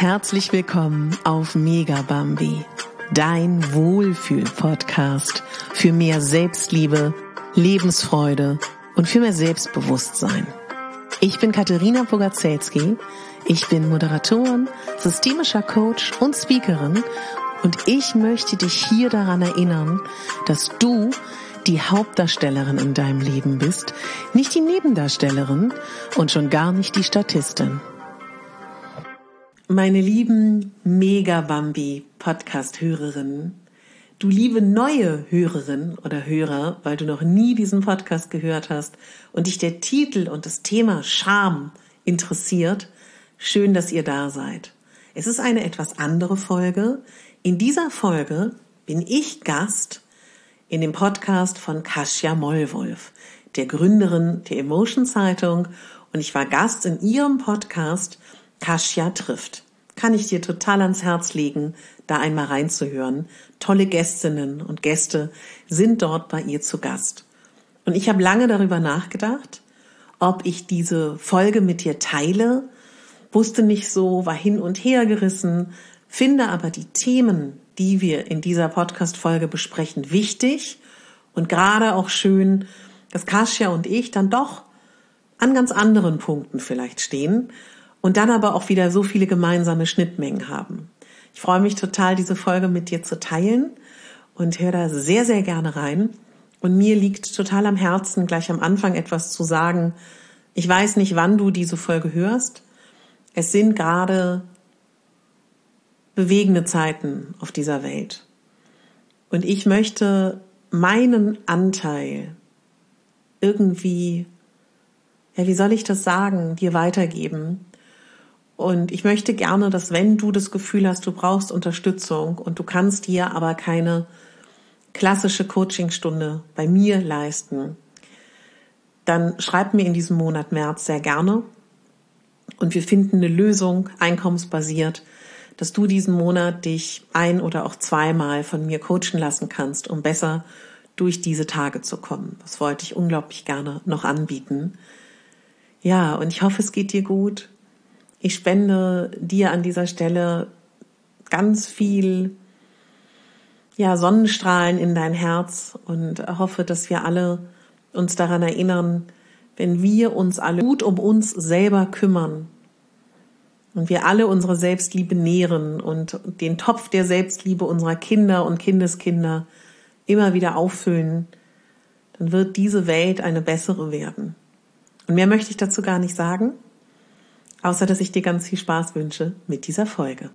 Herzlich willkommen auf Megabambi, dein Wohlfühl-Podcast für mehr Selbstliebe, Lebensfreude und für mehr Selbstbewusstsein. Ich bin Katharina Pogacelski, ich bin Moderatorin, systemischer Coach und Speakerin und ich möchte dich hier daran erinnern, dass du die Hauptdarstellerin in deinem Leben bist, nicht die Nebendarstellerin und schon gar nicht die Statistin. Meine lieben Megabambi-Podcast-Hörerinnen, du liebe neue Hörerin oder Hörer, weil du noch nie diesen Podcast gehört hast und dich der Titel und das Thema Scham interessiert, schön, dass ihr da seid. Es ist eine etwas andere Folge. In dieser Folge bin ich Gast in dem Podcast von Kasia Mollwolf, der Gründerin der Emotion Zeitung, und ich war Gast in ihrem Podcast Kasia trifft. Kann ich dir total ans Herz legen, da einmal reinzuhören. Tolle Gästinnen und Gäste sind dort bei ihr zu Gast. Und ich habe lange darüber nachgedacht, ob ich diese Folge mit dir teile, wusste nicht so, war hin und her gerissen, finde aber die Themen, die wir in dieser Podcast-Folge besprechen, wichtig und gerade auch schön, dass Kasia und ich dann doch an ganz anderen Punkten vielleicht stehen und dann aber auch wieder so viele gemeinsame Schnittmengen haben. Ich freue mich total, diese Folge mit dir zu teilen und höre da sehr, sehr gerne rein. Und mir liegt total am Herzen, gleich am Anfang etwas zu sagen. Ich weiß nicht, wann du diese Folge hörst. Es sind gerade bewegende Zeiten auf dieser Welt. Und ich möchte meinen Anteil irgendwie, wie soll ich das sagen, dir weitergeben. Und ich möchte gerne, dass wenn du das Gefühl hast, du brauchst Unterstützung und du kannst dir aber keine klassische Coachingstunde bei mir leisten, dann schreib mir in diesem Monat März sehr gerne und wir finden eine Lösung, einkommensbasiert, dass du diesen Monat dich ein- oder auch zweimal von mir coachen lassen kannst, um besser durch diese Tage zu kommen. Das wollte ich unglaublich gerne noch anbieten. Ja, und ich hoffe, es geht dir gut. Ich spende dir an dieser Stelle ganz viel Sonnenstrahlen in dein Herz und hoffe, dass wir alle uns daran erinnern, wenn wir uns alle gut um uns selber kümmern und wir alle unsere Selbstliebe nähren und den Topf der Selbstliebe unserer Kinder und Kindeskinder immer wieder auffüllen, dann wird diese Welt eine bessere werden. Und mehr möchte ich dazu gar nicht sagen, außer dass ich dir ganz viel Spaß wünsche mit dieser Folge.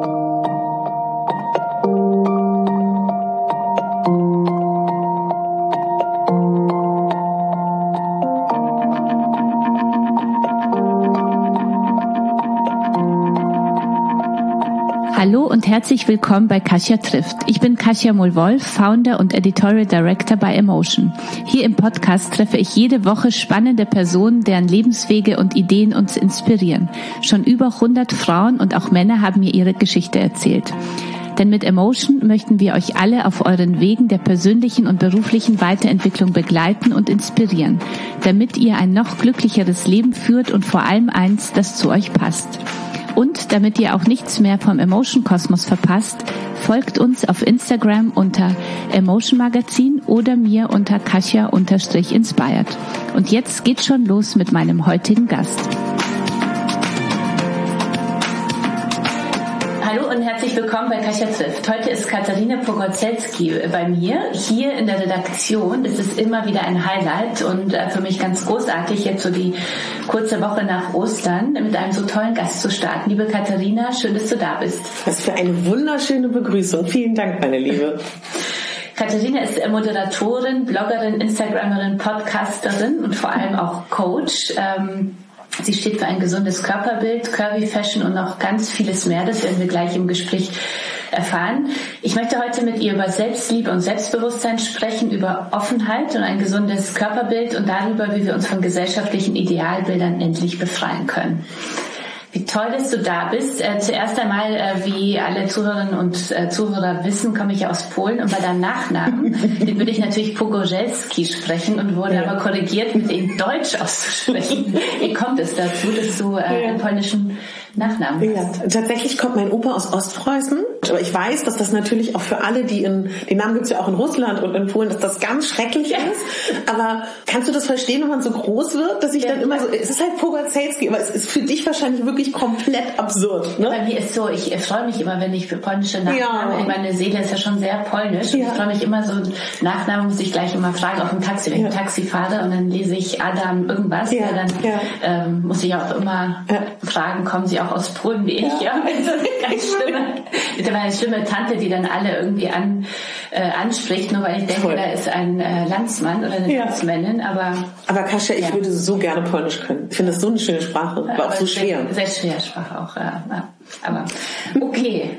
Hallo und herzlich willkommen bei Kasia trifft. Ich bin Kasia Mollwolf, Founder und Editorial Director bei Emotion. Hier im Podcast treffe ich jede Woche spannende Personen, deren Lebenswege und Ideen uns inspirieren. Schon über 100 Frauen und auch Männer haben mir ihre Geschichte erzählt. Denn mit Emotion möchten wir euch alle auf euren Wegen der persönlichen und beruflichen Weiterentwicklung begleiten und inspirieren, damit ihr ein noch glücklicheres Leben führt und vor allem eins, das zu euch passt. Und damit ihr auch nichts mehr vom Emotion Kosmos verpasst, folgt uns auf Instagram unter Emotion Magazin oder mir unter Kasia_inspired. Und jetzt geht's schon los mit meinem heutigen Gast. Hallo und herzlich willkommen bei Kasia trifft. Heute ist Katharina Pogacelski bei mir hier in der Redaktion. Das ist immer wieder ein Highlight und für mich ganz großartig, jetzt so die kurze Woche nach Ostern mit einem so tollen Gast zu starten. Liebe Katharina, schön, dass du da bist. Was für eine wunderschöne Begrüßung. Vielen Dank, meine Liebe. Katharina ist Moderatorin, Bloggerin, Instagramerin, Podcasterin und vor allem auch Coach. Sie steht für ein gesundes Körperbild, Curvy Fashion und noch ganz vieles mehr. Das werden wir gleich im Gespräch erfahren. Ich möchte heute mit ihr über Selbstliebe und Selbstbewusstsein sprechen, über Offenheit und ein gesundes Körperbild und darüber, wie wir uns von gesellschaftlichen Idealbildern endlich befreien können. Wie toll, dass du da bist. Zuerst einmal, wie alle Zuhörerinnen und Zuhörer wissen, komme ich aus Polen und bei deinem Nachnamen, den würde ich natürlich Pogozelski sprechen und wurde aber korrigiert, mit ihm Deutsch auszusprechen. Wie kommt es dazu, dass du einen polnischen Nachnamen Ja, hast. tatsächlich kommt mein Opa aus Ostpreußen. Aber ich weiß, dass das natürlich auch für alle, den Namen gibt es ja auch in Russland und in Polen, dass das ganz schrecklich ist. Aber kannst du das verstehen, wenn man so groß wird, dass ich dann immer so, es ist halt Pogacelski, aber es ist für dich wahrscheinlich wirklich komplett absurd. Ne? Bei mir ist so, ich freue mich immer, wenn ich für polnische Nachnamen, meine Seele ist ja schon sehr polnisch. Und ich freue mich immer so, Nachnamen muss ich gleich immer fragen auf dem Taxi, wenn ich Taxi fahre und dann lese ich Adam irgendwas. Dann muss ich auch immer fragen, kommen Sie auch aus Polen wie ich? Ja, also eine schlimme Tante, die dann alle irgendwie anspricht, nur weil ich denke, da ist ein Landsmann oder eine Landsmännin. Aber Kasia, ich würde so gerne Polnisch können. Ich finde das so eine schöne Sprache, aber auch so schwer. Sehr schwer Sprache auch, aber okay.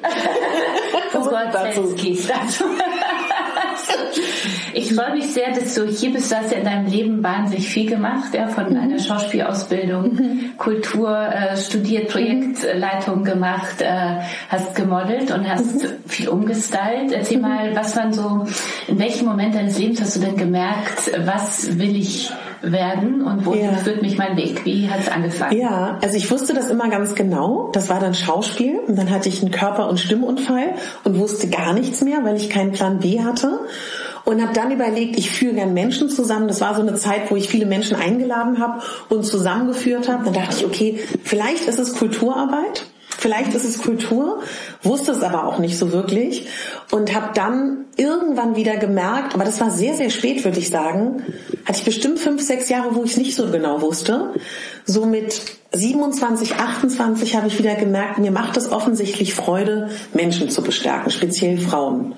Ich freue mich sehr, dass du hier bist. Du hast ja in deinem Leben wahnsinnig viel gemacht, von einer Schauspielausbildung, Kultur studiert, Projektleitung gemacht, hast gemodelt und hast viel umgestylt. Erzähl mal, was waren so, in welchem Moment deines Lebens hast du denn gemerkt, was will ich werden und wohin führt mich mein Weg? Wie hat es angefangen? Ja, also ich wusste das immer ganz genau. Das war dann Schauspiel und dann hatte ich einen Körper- und Stimmunfall und wusste gar nichts mehr, weil ich keinen Plan B hatte. Und habe dann überlegt, ich führe gern Menschen zusammen. Das war so eine Zeit, wo ich viele Menschen eingeladen habe und zusammengeführt habe. Dann dachte ich, okay, vielleicht ist es Kulturarbeit, vielleicht ist es Kultur, wusste es aber auch nicht so wirklich. Und habe dann irgendwann wieder gemerkt, aber das war sehr, sehr spät, würde ich sagen, hatte ich bestimmt 5, 6 Jahre, wo ich es nicht so genau wusste. So mit 27, 28 habe ich wieder gemerkt, mir macht es offensichtlich Freude, Menschen zu bestärken, speziell Frauen.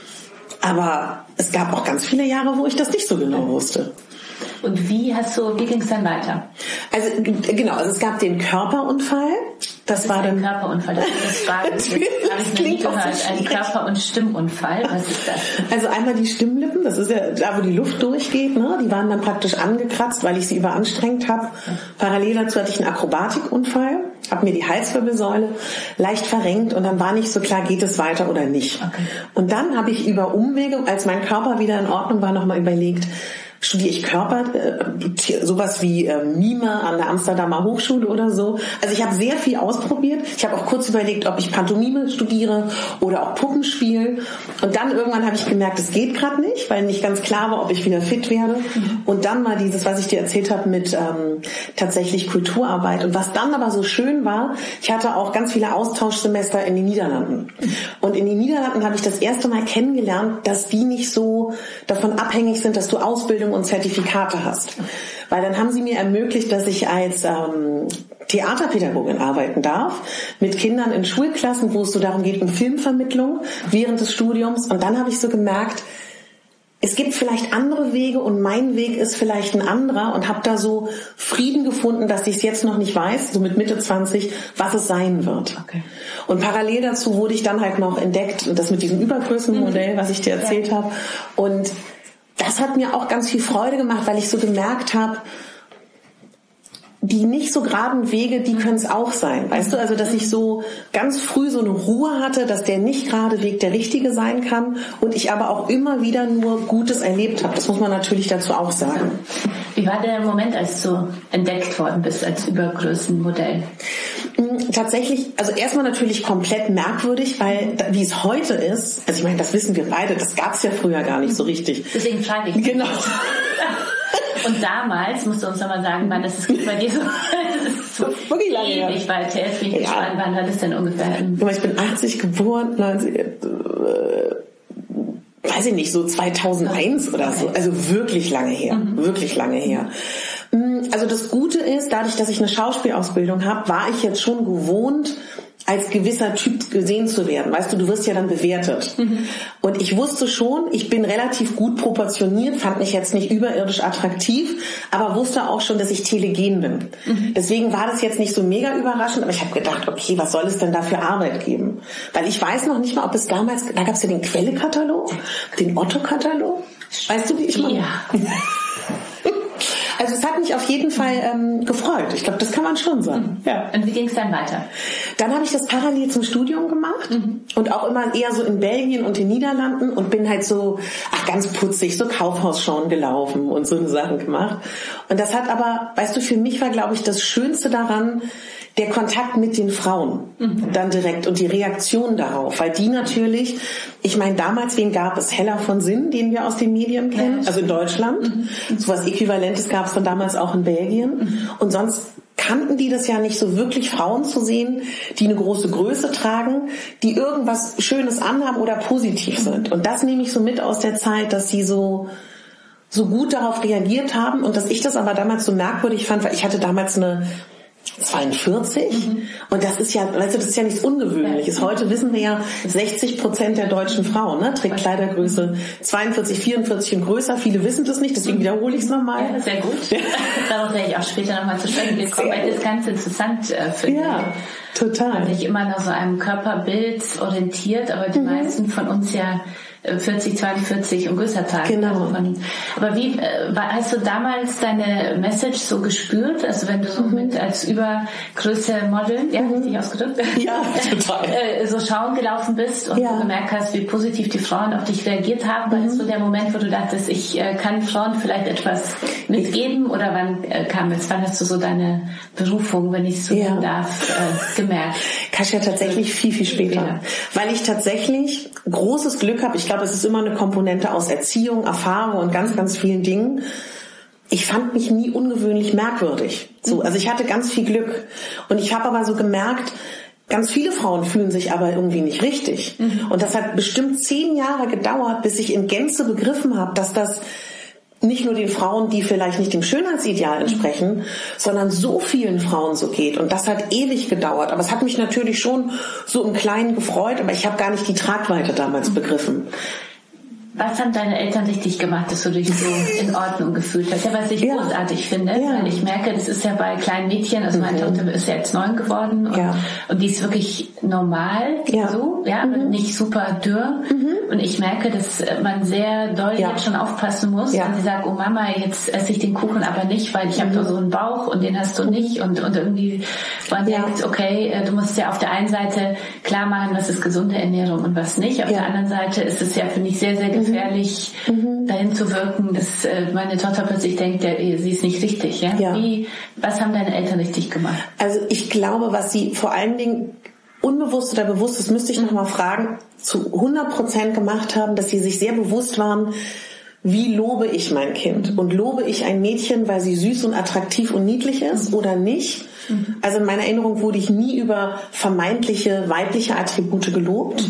Aber es gab auch ganz viele Jahre, wo ich das nicht so genau wusste. Und wie ging es dann weiter? Also es gab den Körperunfall. Das war dann Körperunfall. Das habe ich noch nie gehört. Ein Körper- und Stimmunfall. Was ist das? Also einmal die Stimmlippen, das ist ja da, wo die Luft durchgeht. Ne? Die waren dann praktisch angekratzt, weil ich sie überanstrengt habe. Parallel dazu hatte ich einen Akrobatikunfall, habe mir die Halswirbelsäule leicht verrenkt und dann war nicht so klar, geht es weiter oder nicht. Okay. Und dann habe ich über Umwege, als mein Körper wieder in Ordnung war, nochmal überlegt, studiere ich Körper, sowas wie Mime an der Amsterdamer Hochschule oder so. Also ich habe sehr viel ausprobiert. Ich habe auch kurz überlegt, ob ich Pantomime studiere oder auch Puppenspiel. Und dann irgendwann habe ich gemerkt, es geht gerade nicht, weil nicht ganz klar war, ob ich wieder fit werde. Und dann war dieses, was ich dir erzählt habe, mit tatsächlich Kulturarbeit. Und was dann aber so schön war, ich hatte auch ganz viele Austauschsemester in den Niederlanden. Und in den Niederlanden habe ich das erste Mal kennengelernt, dass die nicht so davon abhängig sind, dass du Ausbildung und Zertifikate hast. Weil dann haben sie mir ermöglicht, dass ich als Theaterpädagogin arbeiten darf, mit Kindern in Schulklassen, wo es so darum geht, um Filmvermittlung während des Studiums. Und dann habe ich so gemerkt, es gibt vielleicht andere Wege und mein Weg ist vielleicht ein anderer und habe da so Frieden gefunden, dass ich es jetzt noch nicht weiß, so mit Mitte 20, was es sein wird. Okay. Und parallel dazu wurde ich dann halt noch entdeckt, das mit diesem Übergrößenmodell, was ich dir erzählt habe. Und das hat mir auch ganz viel Freude gemacht, weil ich so gemerkt habe, die nicht so geraden Wege, die können es auch sein. Weißt du, also dass ich so ganz früh so eine Ruhe hatte, dass der nicht gerade Weg der richtige sein kann und ich aber auch immer wieder nur Gutes erlebt habe. Das muss man natürlich dazu auch sagen. Wie war der Moment, als du entdeckt worden bist als Übergrößenmodell? Tatsächlich, also erstmal natürlich komplett merkwürdig, weil wie es heute ist, also ich meine, das wissen wir beide, das gab es ja früher gar nicht so richtig. Deswegen frage ich. Genau. Und damals, musst du uns nochmal sagen, wann das ist bei dir so, das ist so wirklich lange her. Ewig weit her. Jetzt bin ich gespannt, wann war das denn ungefähr? Ich bin 80 geboren, weiß ich nicht, so 2001 oder so. Also wirklich lange her. Wirklich lange her. Also das Gute ist, dadurch, dass ich eine Schauspielausbildung habe, war ich jetzt schon gewohnt, als gewisser Typ gesehen zu werden. Weißt du, du wirst ja dann bewertet. Und ich wusste schon, ich bin relativ gut proportioniert, fand mich jetzt nicht überirdisch attraktiv, aber wusste auch schon, dass ich telegen bin. Deswegen war das jetzt nicht so mega überraschend, aber ich habe gedacht, okay, was soll es denn da für Arbeit geben? Weil ich weiß noch nicht mal, ob es damals, da gab es ja den Quelle-Katalog, den Otto-Katalog. Weißt du, wie ich meine? Ja. Also es hat mich auf jeden Fall gefreut. Ich glaube, das kann man schon sagen. Ja. Und wie ging es dann weiter? Dann habe ich das parallel zum Studium gemacht und auch immer eher so in Belgien und den Niederlanden und bin halt so, ganz putzig, so Kaufhausschauen gelaufen und so eine Sachen gemacht. Und das hat aber, weißt du, für mich war, glaube ich, das Schönste daran, der Kontakt mit den Frauen dann direkt und die Reaktion darauf, weil die natürlich, ich meine, damals, wen gab es? Hella von Sinn, den wir aus den Medien kennen, also in Deutschland. So was Äquivalentes gab es von damals auch in Belgien. Und sonst kannten die das ja nicht so wirklich, Frauen zu sehen, die eine große Größe tragen, die irgendwas Schönes anhaben oder positiv sind. Und das nehme ich so mit aus der Zeit, dass sie so gut darauf reagiert haben und dass ich das aber damals so merkwürdig fand, weil ich hatte damals eine 42 und das ist ja, weißt du, das ist ja nichts Ungewöhnliches. Heute wissen wir ja, 60% der deutschen Frauen trägt Kleidergröße 42, 44 und größer. Viele wissen das nicht, deswegen wiederhole ich es nochmal. Ja, sehr gut. Darauf werde ich auch später nochmal zu sprechen kommen, weil ich das ganz interessant finde. Ja, total. Man sich immer nach so einem Körperbild orientiert, aber die meisten von uns ja 40, 42 und größer tragen. Genau. Aber wie hast du damals deine Message so gespürt? Also wenn du so mit als Übergröße Model, richtig ausgedrückt? Ja, total. So schauen gelaufen bist und du gemerkt hast, wie positiv die Frauen auf dich reagiert haben, war das so der Moment, wo du dachtest, ich kann Frauen vielleicht etwas mitgeben, oder wann wann hast du so deine Berufung, wenn ich es so nennen darf, gemerkt? Kasia, tatsächlich viel, viel später. Weil ich tatsächlich großes Glück habe. Ich glaube, es ist immer eine Komponente aus Erziehung, Erfahrung und ganz, ganz vielen Dingen. Ich fand mich nie ungewöhnlich merkwürdig. So, also ich hatte ganz viel Glück. Und ich habe aber so gemerkt, ganz viele Frauen fühlen sich aber irgendwie nicht richtig. Und das hat bestimmt 10 Jahre gedauert, bis ich in Gänze begriffen habe, dass das nicht nur den Frauen, die vielleicht nicht dem Schönheitsideal entsprechen, sondern so vielen Frauen so geht. Und das hat ewig gedauert. Aber es hat mich natürlich schon so im Kleinen gefreut, aber ich habe gar nicht die Tragweite damals begriffen. Was haben deine Eltern richtig gemacht, dass du dich so in Ordnung gefühlt hast? Ja, was ich großartig finde, weil ich merke, das ist ja bei kleinen Mädchen, also meine Tochter ist ja jetzt 9 geworden und die ist wirklich normal, und nicht super dürr. Und ich merke, dass man sehr doll jetzt schon aufpassen muss, wenn sie sagt, oh Mama, jetzt esse ich den Kuchen aber nicht, weil ich habe da so einen Bauch und den hast du nicht. Und irgendwie man denkt, okay, du musst ja auf der einen Seite klar machen, was ist gesunde Ernährung und was nicht. Auf der anderen Seite ist es ja, finde ich, sehr, sehr gefährlich, dahin zu wirken, dass meine Tochter plötzlich denkt, sie ist nicht richtig. Was haben deine Eltern richtig gemacht? Also ich glaube, was sie vor allen Dingen unbewusst oder bewusst, das müsste ich nochmal fragen, zu 100% gemacht haben, dass sie sich sehr bewusst waren, wie lobe ich mein Kind? Und lobe ich ein Mädchen, weil sie süß und attraktiv und niedlich ist oder nicht? Also in meiner Erinnerung wurde ich nie über vermeintliche weibliche Attribute gelobt.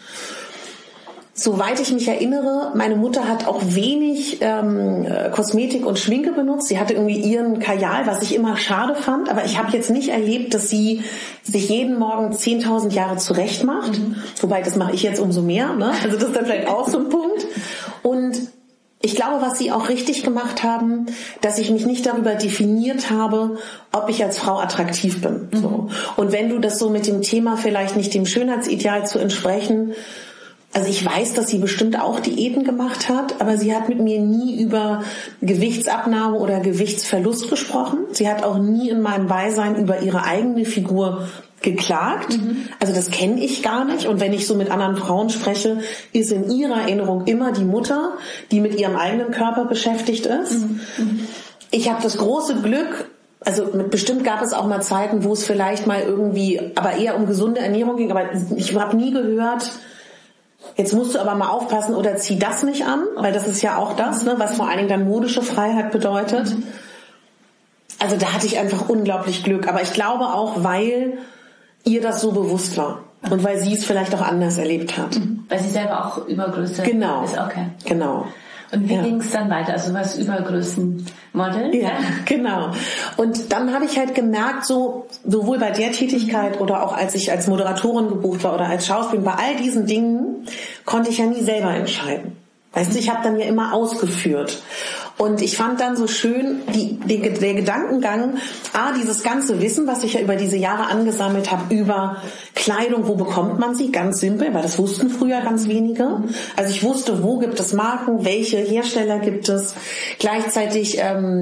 Soweit ich mich erinnere, meine Mutter hat auch wenig Kosmetik und Schminke benutzt. Sie hatte irgendwie ihren Kajal, was ich immer schade fand. Aber ich habe jetzt nicht erlebt, dass sie sich jeden Morgen 10.000 Jahre zurecht macht. Wobei, das mache ich jetzt umso mehr. Ne? Also das ist dann vielleicht auch so ein Punkt. Und ich glaube, was sie auch richtig gemacht haben, dass ich mich nicht darüber definiert habe, ob ich als Frau attraktiv bin. So. Und wenn du das so mit dem Thema vielleicht nicht dem Schönheitsideal zu entsprechen, also ich weiß, dass sie bestimmt auch Diäten gemacht hat, aber sie hat mit mir nie über Gewichtsabnahme oder Gewichtsverlust gesprochen. Sie hat auch nie in meinem Beisein über ihre eigene Figur geklagt. Also das kenne ich gar nicht. Und wenn ich so mit anderen Frauen spreche, ist in ihrer Erinnerung immer die Mutter, die mit ihrem eigenen Körper beschäftigt ist. Ich habe das große Glück, also bestimmt gab es auch mal Zeiten, wo es vielleicht mal irgendwie, aber eher um gesunde Ernährung ging, aber ich habe nie gehört, jetzt musst du aber mal aufpassen oder zieh das nicht an, weil das ist ja auch das, was vor allen Dingen dann modische Freiheit bedeutet. Also da hatte ich einfach unglaublich Glück. Aber ich glaube auch, weil ihr das so bewusst war und weil sie es vielleicht auch anders erlebt hat. Weil sie selber auch Übergröße ist. Okay. Genau. Und wie ging es dann weiter? Also was Übergrößenmodel? Ja, genau. Und dann habe ich halt gemerkt, so sowohl bei der Tätigkeit oder auch als ich als Moderatorin gebucht war oder als Schauspielerin, bei all diesen Dingen konnte ich ja nie selber entscheiden. Weißt du, ich habe dann ja immer ausgeführt. Und ich fand dann so schön der Gedankengang, dieses ganze Wissen, was ich ja über diese Jahre angesammelt habe, über Kleidung, wo bekommt man sie? Ganz simpel, weil das wussten früher ganz wenige. Also ich wusste, wo gibt es Marken, welche Hersteller gibt es. Gleichzeitig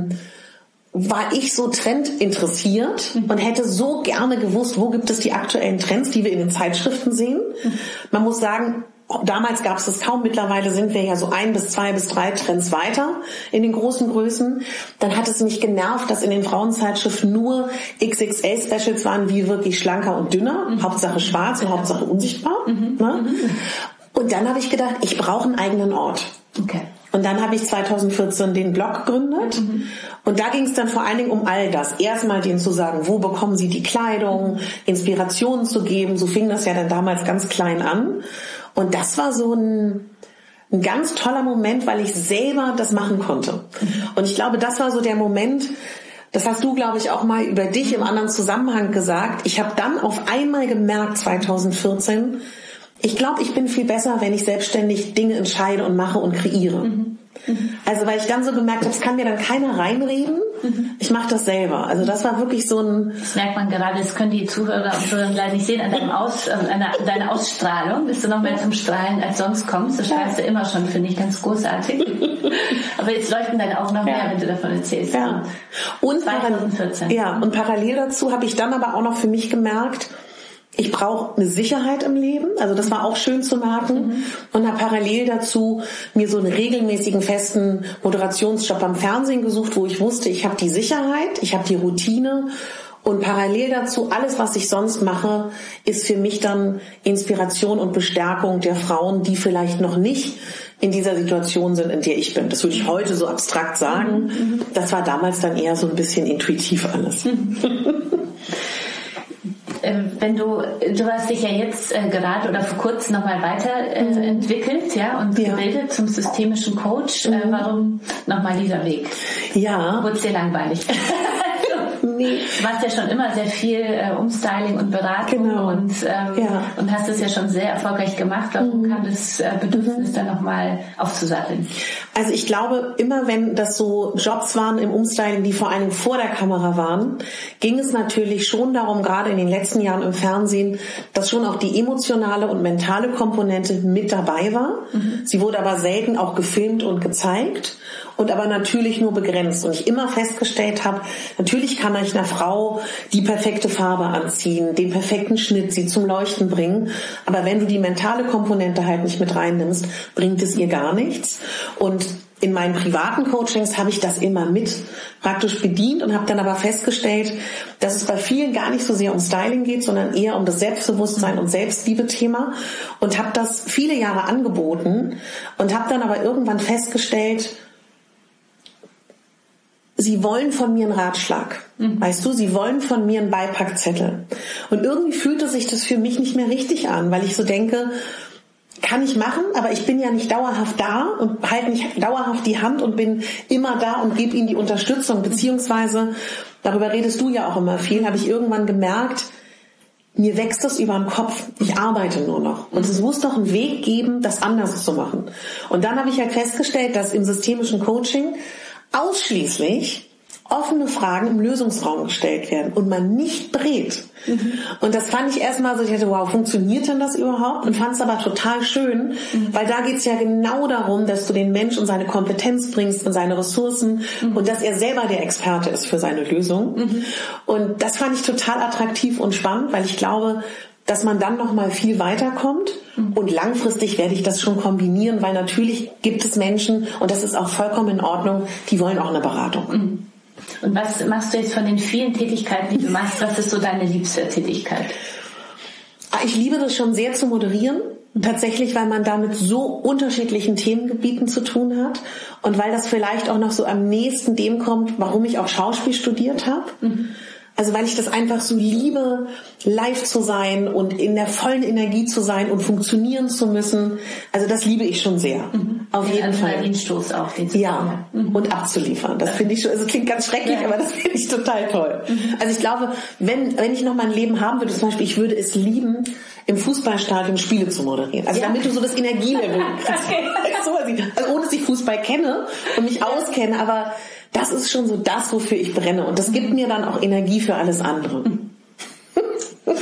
war ich so trendinteressiert und hätte so gerne gewusst, wo gibt es die aktuellen Trends, die wir in den Zeitschriften sehen. Man muss sagen, damals gab es das kaum, mittlerweile sind wir ja so 1 bis 2 bis 3 Trends weiter in den großen Größen. Dann hat es mich genervt, dass in den Frauenzeitschriften nur XXL-Specials waren, wie wirklich schlanker und dünner, Hauptsache schwarz und Hauptsache unsichtbar. Ne? Und dann habe ich gedacht, ich brauche einen eigenen Ort. Okay. Und dann habe ich 2014 den Blog gegründet. Und da ging es dann vor allen Dingen um all das. Erstmal denen zu sagen, wo bekommen sie die Kleidung, Inspirationen zu geben. So fing das ja dann damals ganz klein an. Und das war so ein ganz toller Moment, weil ich selber das machen konnte. Und ich glaube, das war so der Moment, das hast du, glaube ich, auch mal über dich im anderen Zusammenhang gesagt. Ich habe dann auf einmal gemerkt, 2014, ich glaube, ich bin viel besser, wenn ich selbstständig Dinge entscheide und mache und kreiere. Also weil ich dann so gemerkt habe, es kann mir dann keiner reinreden. Ich mache das selber. Also das war wirklich so ein... Das merkt man gerade, das können die Zuhörer und Zuhörer leider nicht sehen, an deiner Ausstrahlung. Bist du noch mehr zum Strahlen als sonst kommst. Das strahlst du immer schon, finde ich ganz großartig. Aber jetzt leuchten deine Augen noch mehr, wenn du davon erzählst. Ja. Und 2014. Und parallel dazu habe ich dann aber auch noch für mich gemerkt, ich brauche eine Sicherheit im Leben, also das war auch schön zu merken und habe parallel dazu mir so einen regelmäßigen, festen Moderationsjob am Fernsehen gesucht, wo ich wusste, ich habe die Sicherheit, ich habe die Routine und parallel dazu alles, was ich sonst mache, ist für mich dann Inspiration und Bestärkung der Frauen, die vielleicht noch nicht in dieser Situation sind, in der ich bin. Das würde ich heute so abstrakt sagen. Das war damals dann eher so ein bisschen intuitiv alles. Wenn du hast dich ja jetzt gerade oder vor kurzem nochmal weiterentwickelt, und gebildet zum systemischen Coach. Warum nochmal dieser Weg? Ja. Wurde es dir langweilig? Nee. Du warst ja schon immer sehr viel Umstyling und Beratung und hast es ja schon sehr erfolgreich gemacht. Warum kam das Bedürfnis dann nochmal aufzusatteln? Also ich glaube, immer wenn das so Jobs waren im Umstyling, die vor allem vor der Kamera waren, ging es natürlich schon darum, gerade in den letzten Jahren im Fernsehen, dass schon auch die emotionale und mentale Komponente mit dabei war. Sie wurde aber selten auch gefilmt und gezeigt. Und aber natürlich nur begrenzt. Und ich immer festgestellt habe, natürlich kann ich einer Frau die perfekte Farbe anziehen, den perfekten Schnitt, sie zum Leuchten bringen. Aber wenn du die mentale Komponente halt nicht mit reinnimmst, bringt es ihr gar nichts. Und in meinen privaten Coachings habe ich das immer mit praktisch bedient und habe dann aber festgestellt, dass es bei vielen gar nicht so sehr um Styling geht, sondern eher um das Selbstbewusstsein und Selbstliebe-Thema und habe das viele Jahre angeboten und habe dann aber irgendwann festgestellt, sie wollen von mir einen Ratschlag, weißt du, sie wollen von mir einen Beipackzettel. Und irgendwie fühlte sich das für mich nicht mehr richtig an, weil ich so denke, kann ich machen, aber ich bin ja nicht dauerhaft da und halte nicht dauerhaft die Hand und bin immer da und gebe ihnen die Unterstützung, beziehungsweise, darüber redest du ja auch immer viel, habe ich irgendwann gemerkt, mir wächst das über den Kopf, ich arbeite nur noch. Und es muss doch einen Weg geben, das anders zu machen. Und dann habe ich halt festgestellt, dass im systemischen Coaching ausschließlich offene Fragen im Lösungsraum gestellt werden und man nicht berät. Und das fand ich erstmal so, ich dachte, wow, funktioniert denn das überhaupt? Und fand es aber total schön, weil da geht es ja genau darum, dass du den Mensch und seine Kompetenz bringst und seine Ressourcen und dass er selber der Experte ist für seine Lösung. Und das fand ich total attraktiv und spannend, weil ich glaube, dass man dann noch mal viel weiterkommt und langfristig werde ich das schon kombinieren, weil natürlich gibt es Menschen, und das ist auch vollkommen in Ordnung, die wollen auch eine Beratung. Und was machst du jetzt von den vielen Tätigkeiten, die du machst? Was ist so deine liebste Tätigkeit? Ich liebe das schon sehr zu moderieren. Tatsächlich, weil man da mit so unterschiedlichen Themengebieten zu tun hat und weil das vielleicht auch noch so am nächsten dem kommt, warum ich auch Schauspiel studiert habe. Also weil ich das einfach so liebe, live zu sein und in der vollen Energie zu sein und funktionieren zu müssen. Also das liebe ich schon sehr. Auf jeden Fall. Den Stoß auch. Und abzuliefern. Das finde ich schon, also klingt ganz schrecklich, aber das finde ich total toll. Also ich glaube, wenn ich noch mal ein Leben haben würde, zum Beispiel, ich würde es lieben, im Fußballstadion Spiele zu moderieren. Also damit du so das Energielevel kriegst. Also ohne dass ich Fußball kenne und mich auskenne, aber das ist schon so das, wofür ich brenne. Und das gibt mir dann auch Energie für alles andere.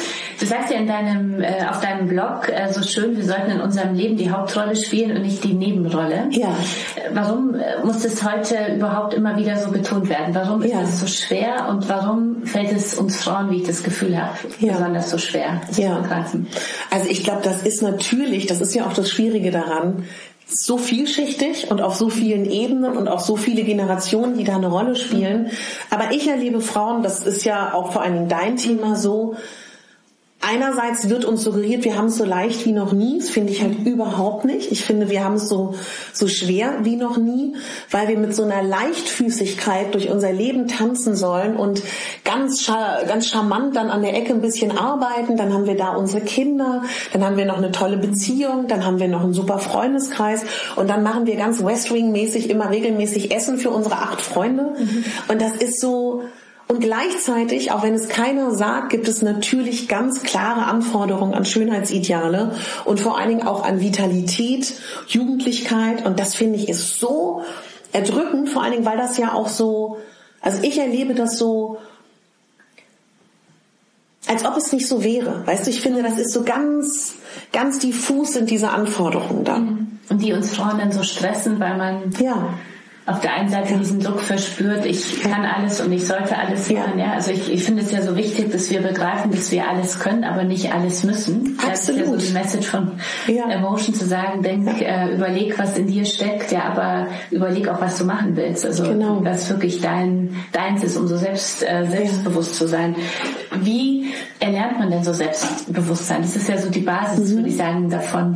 Du sagst ja auf deinem Blog so schön, wir sollten in unserem Leben die Hauptrolle spielen und nicht die Nebenrolle. Ja. Warum muss es heute überhaupt immer wieder so betont werden? Warum ist es so schwer und warum fällt es uns Frauen, wie ich das Gefühl habe, besonders so schwer, das zu begreifen? Also ich glaube, das ist ja auch das Schwierige daran, so vielschichtig und auf so vielen Ebenen und auch so viele Generationen, die da eine Rolle spielen. Aber ich erlebe Frauen, das ist ja auch vor allen Dingen dein Thema so, einerseits wird uns suggeriert, wir haben es so leicht wie noch nie. Das finde ich halt überhaupt nicht. Ich finde, wir haben es so schwer wie noch nie, weil wir mit so einer Leichtfüßigkeit durch unser Leben tanzen sollen und ganz charmant dann an der Ecke ein bisschen arbeiten. Dann haben wir da unsere Kinder, dann haben wir noch eine tolle Beziehung, dann haben wir noch einen super Freundeskreis und dann machen wir ganz West Wing-mäßig immer regelmäßig Essen für unsere 8 Freunde. Und das ist so... Und gleichzeitig, auch wenn es keiner sagt, gibt es natürlich ganz klare Anforderungen an Schönheitsideale und vor allen Dingen auch an Vitalität, Jugendlichkeit. Und das finde ich ist so erdrückend, vor allen Dingen, weil das ja auch so, also ich erlebe das so, als ob es nicht so wäre. Weißt du, ich finde, das ist so ganz, ganz diffus sind diese Anforderungen da. Und die uns Frauen dann so stressen, weil man... auf der einen Seite diesen Druck verspürt, ich kann alles und ich sollte alles machen. Ja? Also ich finde es ja so wichtig, dass wir begreifen, dass wir alles können, aber nicht alles müssen. Absolut. Das ist ja so die Message von Emotion, zu sagen, überleg, was in dir steckt, aber überleg auch, was du machen willst. Also was wirklich deins ist, um so selbstbewusst zu sein. Wie erlernt man denn so Selbstbewusstsein? Das ist ja so die Basis, würde ich sagen, davon,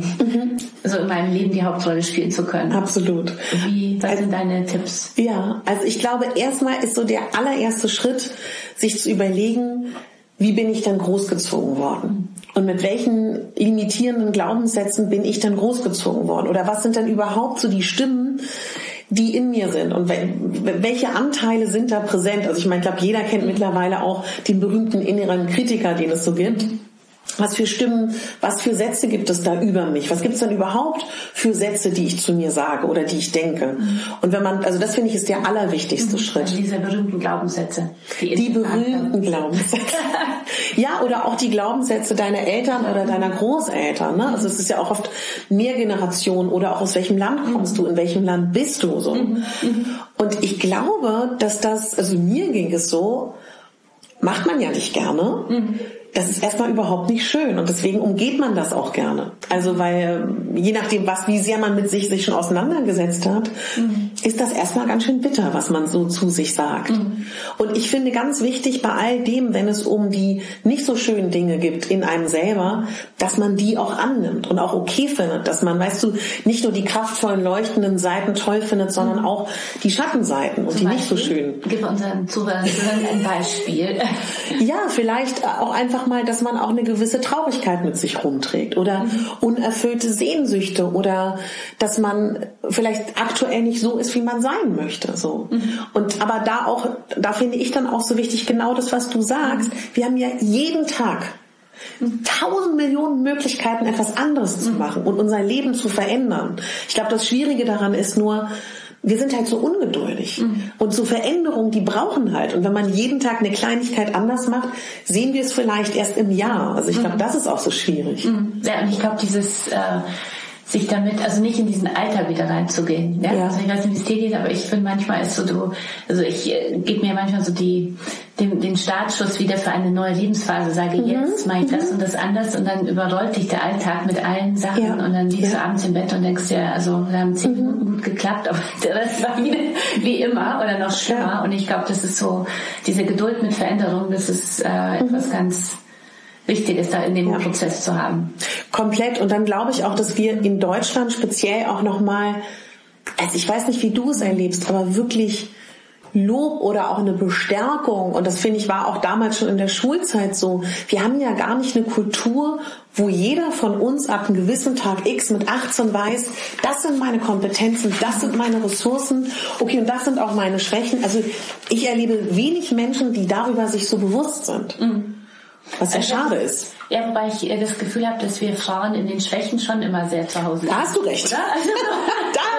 so in meinem Leben die Hauptrolle spielen zu können. Absolut. Was sind deine Tipps? Ja, also ich glaube, erstmal ist so der allererste Schritt, sich zu überlegen, wie bin ich denn großgezogen worden? Und mit welchen limitierenden Glaubenssätzen bin ich denn großgezogen worden? Oder was sind denn überhaupt so die Stimmen, die in mir sind? Und welche Anteile sind da präsent? Also ich meine, ich glaube, jeder kennt mittlerweile auch den berühmten inneren Kritiker, den es so gibt. Was für Stimmen, was für Sätze gibt es da über mich? Was gibt es denn überhaupt für Sätze, die ich zu mir sage oder die ich denke? Und wenn man, also das finde ich ist der allerwichtigste Schritt. Also diese berühmten Glaubenssätze. Die berühmten Glaubenssätze. Ja, oder auch die Glaubenssätze deiner Eltern oder deiner Großeltern. Ne? Also es ist ja auch oft Mehrgeneration oder auch aus welchem Land kommst du, in welchem Land bist du so. Und ich glaube, dass also mir ging es so, macht man ja nicht gerne. Das ist erstmal überhaupt nicht schön und deswegen umgeht man das auch gerne. Also weil je nachdem, wie sehr man mit sich schon auseinandergesetzt hat, ist das erstmal ganz schön bitter, was man so zu sich sagt. Und ich finde ganz wichtig bei all dem, wenn es um die nicht so schönen Dinge gibt in einem selber, dass man die auch annimmt und auch okay findet, dass man, weißt du, nicht nur die kraftvollen, leuchtenden Seiten toll findet, sondern auch die Schattenseiten und die nicht so schönen. Gib unseren Zuhörern ein Beispiel. Ja, vielleicht auch einfach mal, dass man auch eine gewisse Traurigkeit mit sich rumträgt oder unerfüllte Sehnsüchte oder dass man vielleicht aktuell nicht so ist, wie man sein möchte. So. Und aber da finde ich dann auch so wichtig, genau das, was du sagst. Wir haben ja jeden Tag 1000 Millionen Möglichkeiten, etwas anderes zu machen und unser Leben zu verändern. Ich glaube, das Schwierige daran ist nur, wir sind halt so ungeduldig. Und so Veränderungen, die brauchen halt. Und wenn man jeden Tag eine Kleinigkeit anders macht, sehen wir es vielleicht erst im Jahr. Also ich glaube, das ist auch so schwierig. Ja, und ich glaube, dieses sich damit, also nicht in diesen Alltag wieder reinzugehen. Ja? Also ich weiß nicht, wie es dir geht, aber ich finde manchmal ist so, ich gebe mir manchmal so den Startschuss wieder für eine neue Lebensphase, sage jetzt mache ich das und das anders und dann überrollt dich der Alltag mit allen Sachen und dann liegst du abends im Bett und denkst dir, also wir haben 10 Minuten gut geklappt, aber der Rest war wieder wie immer oder noch schlimmer und ich glaube, das ist so, diese Geduld mit Veränderung, das ist etwas ganz Wichtiges da in dem Prozess zu haben. Komplett. Und dann glaube ich auch, dass wir in Deutschland speziell auch nochmal, also ich weiß nicht, wie du es erlebst, aber wirklich Lob oder auch eine Bestärkung, und das finde ich war auch damals schon in der Schulzeit so, wir haben ja gar nicht eine Kultur, wo jeder von uns ab einem gewissen Tag X mit 18 weiß, das sind meine Kompetenzen, das sind meine Ressourcen, okay, und das sind auch meine Schwächen. Also ich erlebe wenig Menschen, die darüber sich so bewusst sind. Was ja schade ist. Ja, wobei ich das Gefühl habe, dass wir Frauen in den Schwächen schon immer sehr zu Hause sind. Da hast du recht. Oder? Also, da hast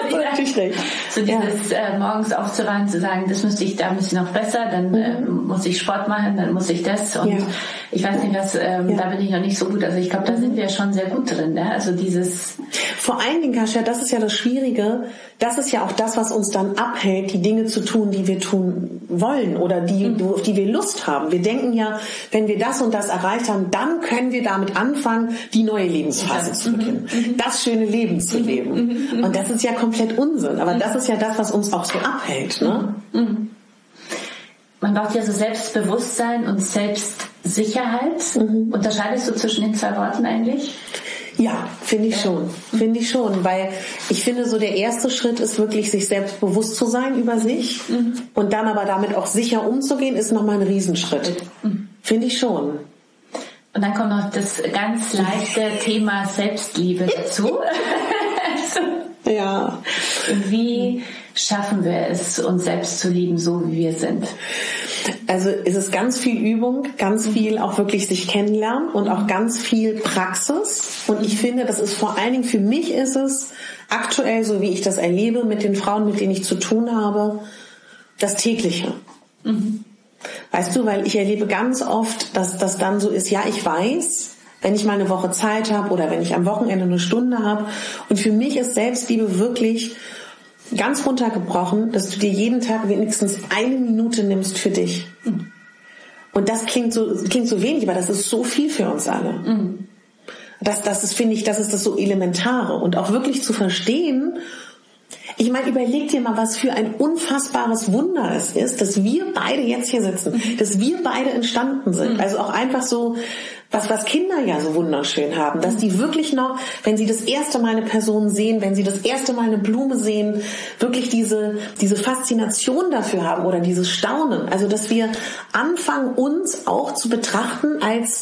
hast du natürlich recht. So dieses morgens aufzuwachen, zu sagen, da müsste ich noch besser, dann muss ich Sport machen, dann muss ich das und ich weiß nicht was, da bin ich noch nicht so gut. Also ich glaube, da sind wir schon sehr gut drin. Ne? Also dieses... Vor allen Dingen, Kasia, das ist ja das Schwierige, das ist ja auch das, was uns dann abhält, die Dinge zu tun, die wir tun wollen oder auf die wir Lust haben. Wir denken ja, wenn wir das und das erreicht haben, dann können wir damit anfangen, die neue Lebensphase zu beginnen. Das schöne Leben zu leben. Und das ist ja komplett Unsinn. Aber das ist ja das, was uns auch so abhält. Ne? Man braucht ja so Selbstbewusstsein und Selbstsicherheit. Unterscheidest du zwischen den zwei Worten eigentlich? Ja, finde ich schon. Finde ich schon, weil ich finde, so der erste Schritt ist wirklich, sich selbst bewusst zu sein über sich und dann aber damit auch sicher umzugehen, ist nochmal ein Riesenschritt. Finde ich schon. Und dann kommt noch das ganz leichte Thema Selbstliebe dazu. Ja. Wie schaffen wir es, uns selbst zu lieben, so wie wir sind? Also es ist ganz viel Übung, ganz viel auch wirklich sich kennenlernen und auch ganz viel Praxis. Und ich finde, das ist vor allen Dingen, für mich ist es aktuell, so wie ich das erlebe mit den Frauen, mit denen ich zu tun habe, das Tägliche. Weißt du, weil ich erlebe ganz oft, dass das dann so ist, ja, ich weiß, wenn ich mal eine Woche Zeit habe oder wenn ich am Wochenende eine Stunde habe. Und für mich ist Selbstliebe wirklich ganz runtergebrochen, dass du dir jeden Tag wenigstens 1 Minute nimmst für dich. Und das klingt so wenig, aber das ist so viel für uns alle. Das ist, finde ich, das ist das so Elementare. Und auch wirklich zu verstehen, ich meine, überleg dir mal, was für ein unfassbares Wunder es ist, dass wir beide jetzt hier sitzen, dass wir beide entstanden sind. Also auch einfach so, was Kinder ja so wunderschön haben, dass die wirklich noch, wenn sie das erste Mal eine Person sehen, wenn sie das erste Mal eine Blume sehen, wirklich diese Faszination dafür haben oder dieses Staunen. Also, dass wir anfangen, uns auch zu betrachten als,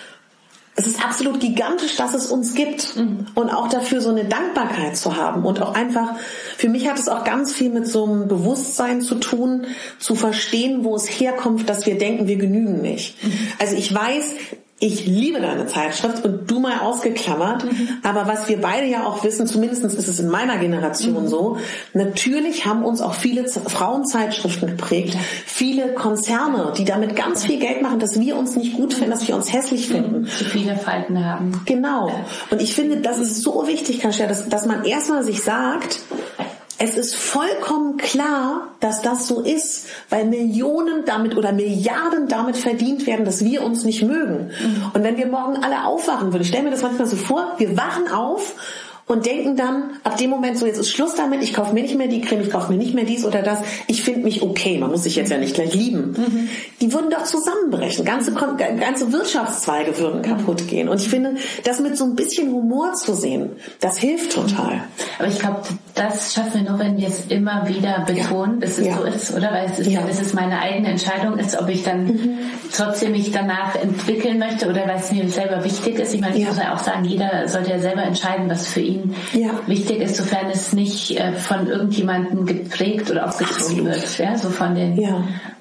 es ist absolut gigantisch, dass es uns gibt und auch dafür so eine Dankbarkeit zu haben und auch einfach, für mich hat es auch ganz viel mit so einem Bewusstsein zu tun, zu verstehen, wo es herkommt, dass wir denken, wir genügen nicht. Also ich weiß, ich liebe deine Zeitschrift und du mal ausgeklammert, aber was wir beide ja auch wissen, zumindest ist es in meiner Generation so, natürlich haben uns auch viele Frauenzeitschriften geprägt, viele Konzerne, die damit ganz viel Geld machen, dass wir uns nicht gut finden, dass wir uns hässlich finden. Zu viele Falten haben. Genau. Und ich finde, das ist so wichtig, Kasia, dass man erstmal sich sagt, es ist vollkommen klar, dass das so ist, weil Millionen damit oder Milliarden damit verdient werden, dass wir uns nicht mögen. Und wenn wir morgen alle aufwachen würden, ich stelle mir das manchmal so vor, wir wachen auf und denken dann ab dem Moment so, jetzt ist Schluss damit, ich kaufe mir nicht mehr die Creme, ich kaufe mir nicht mehr dies oder das, ich finde mich okay, man muss sich jetzt ja nicht gleich lieben. Die würden doch zusammenbrechen, ganze Wirtschaftszweige würden kaputt gehen. Und ich finde, das mit so ein bisschen Humor zu sehen, das hilft total. Aber ich glaube, das schaffen wir nur, wenn wir es immer wieder betonen, dass es so ist, oder? Weil es ist meine eigene Entscheidung ist, ob ich dann trotzdem mich danach entwickeln möchte oder weil es mir selber wichtig ist. Ich meine, ich muss ja auch sagen, jeder sollte ja selber entscheiden, was für ihn wichtig ist, sofern es nicht von irgendjemandem geprägt oder aufgezogen wird. Ja, so von den. Ja.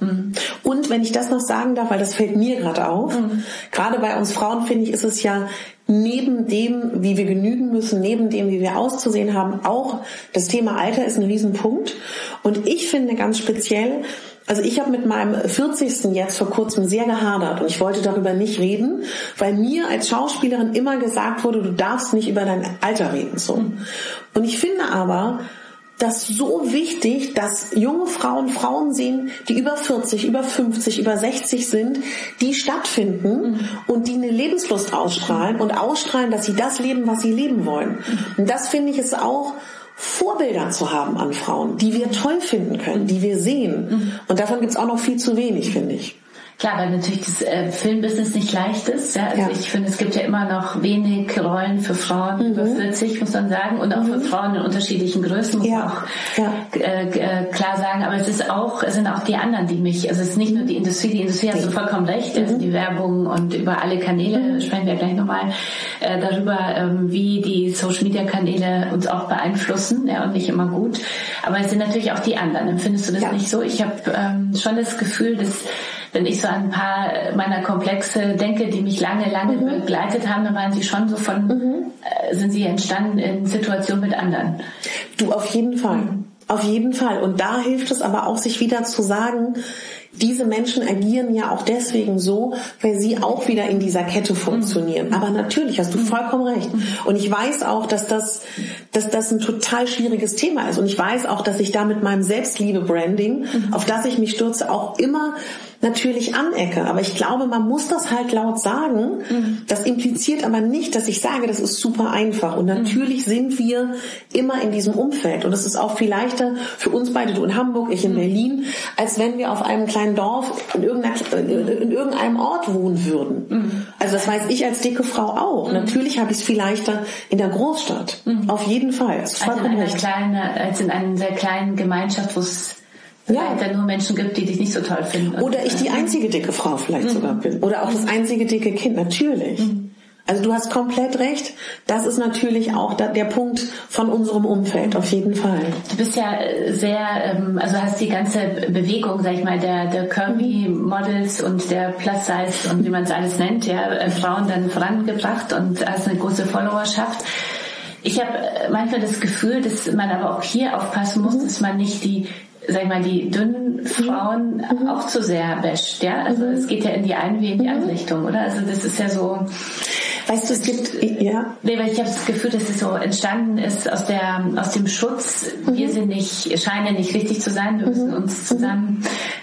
Und wenn ich das noch sagen darf, weil das fällt mir gerade auf, gerade bei uns Frauen, finde ich, ist es ja neben dem, wie wir genügen müssen, neben dem, wie wir auszusehen haben, auch das Thema Alter ist ein Riesenpunkt. Und ich finde ganz speziell, also ich habe mit meinem 40. jetzt vor kurzem sehr gehadert und ich wollte darüber nicht reden, weil mir als Schauspielerin immer gesagt wurde, du darfst nicht über dein Alter reden. So. Und ich finde aber, das so wichtig, dass junge Frauen sehen, die über 40, über 50, über 60 sind, die stattfinden und die eine Lebenslust ausstrahlen und ausstrahlen, dass sie das leben, was sie leben wollen. Und das finde ich ist auch Vorbilder zu haben an Frauen, die wir toll finden können, die wir sehen. Und davon gibt es auch noch viel zu wenig, finde ich. Klar, weil natürlich das Filmbusiness nicht leicht ist. Ja? Also ich finde, es gibt ja immer noch wenig Rollen für Frauen über 40, muss man sagen, und auch für Frauen in unterschiedlichen Größen, muss man auch klar sagen. Aber es sind auch die anderen, die mich, also es ist nicht nur die Industrie hast du vollkommen recht, also die Werbung und über alle Kanäle sprechen wir gleich nochmal darüber, wie die Social-Media-Kanäle uns auch beeinflussen, ja, und nicht immer gut. Aber es sind natürlich auch die anderen. Empfindest du das nicht so? Ich habe schon das Gefühl, dass wenn ich so an ein paar meiner Komplexe denke, die mich lange begleitet haben, dann waren sie schon so von sind sie entstanden in Situationen mit anderen? Du, auf jeden Fall. Auf jeden Fall. Und da hilft es aber auch, sich wieder zu sagen, diese Menschen agieren ja auch deswegen so, weil sie auch wieder in dieser Kette funktionieren. Aber natürlich hast du vollkommen recht. Und ich weiß auch, dass das ein total schwieriges Thema ist. Und ich weiß auch, dass ich da mit meinem Selbstliebe-Branding, auf das ich mich stürze, auch immer natürlich anecke. Aber ich glaube, man muss das halt laut sagen. Das impliziert aber nicht, dass ich sage, das ist super einfach. Und natürlich sind wir immer in diesem Umfeld. Und es ist auch viel leichter für uns beide, du in Hamburg, ich in Berlin, als wenn wir auf einem kleinen Dorf in irgendeinem Ort wohnen würden. Also das weiß ich als dicke Frau auch. Natürlich habe ich es viel leichter in der Großstadt. Auf jeden Fall. Das ist vollkommen recht. Als in einer sehr kleinen Gemeinschaft, wo es dann nur Menschen gibt, die dich nicht so toll finden. Oder ich die einzige dicke Frau vielleicht sogar bin. Oder auch das einzige dicke Kind. Natürlich. Also du hast komplett recht. Das ist natürlich auch der Punkt von unserem Umfeld, auf jeden Fall. Du bist ja sehr, also hast die ganze Bewegung, sag ich mal, der Curvy-Models und der Plus-Size und wie man es alles nennt, Frauen dann vorangebracht und hast eine große Followerschaft. Ich habe manchmal das Gefühl, dass man aber auch hier aufpassen muss, dass man nicht die dünnen Frauen auch zu sehr basht, ja? Also es geht ja in die eine wie in die andere Richtung, oder? Also das ist ja so... Weißt du, es gibt, ja. Nee, weil ich habe das Gefühl, dass es so entstanden ist aus dem Schutz. Wir scheinen nicht richtig zu sein. Wir müssen uns zusammen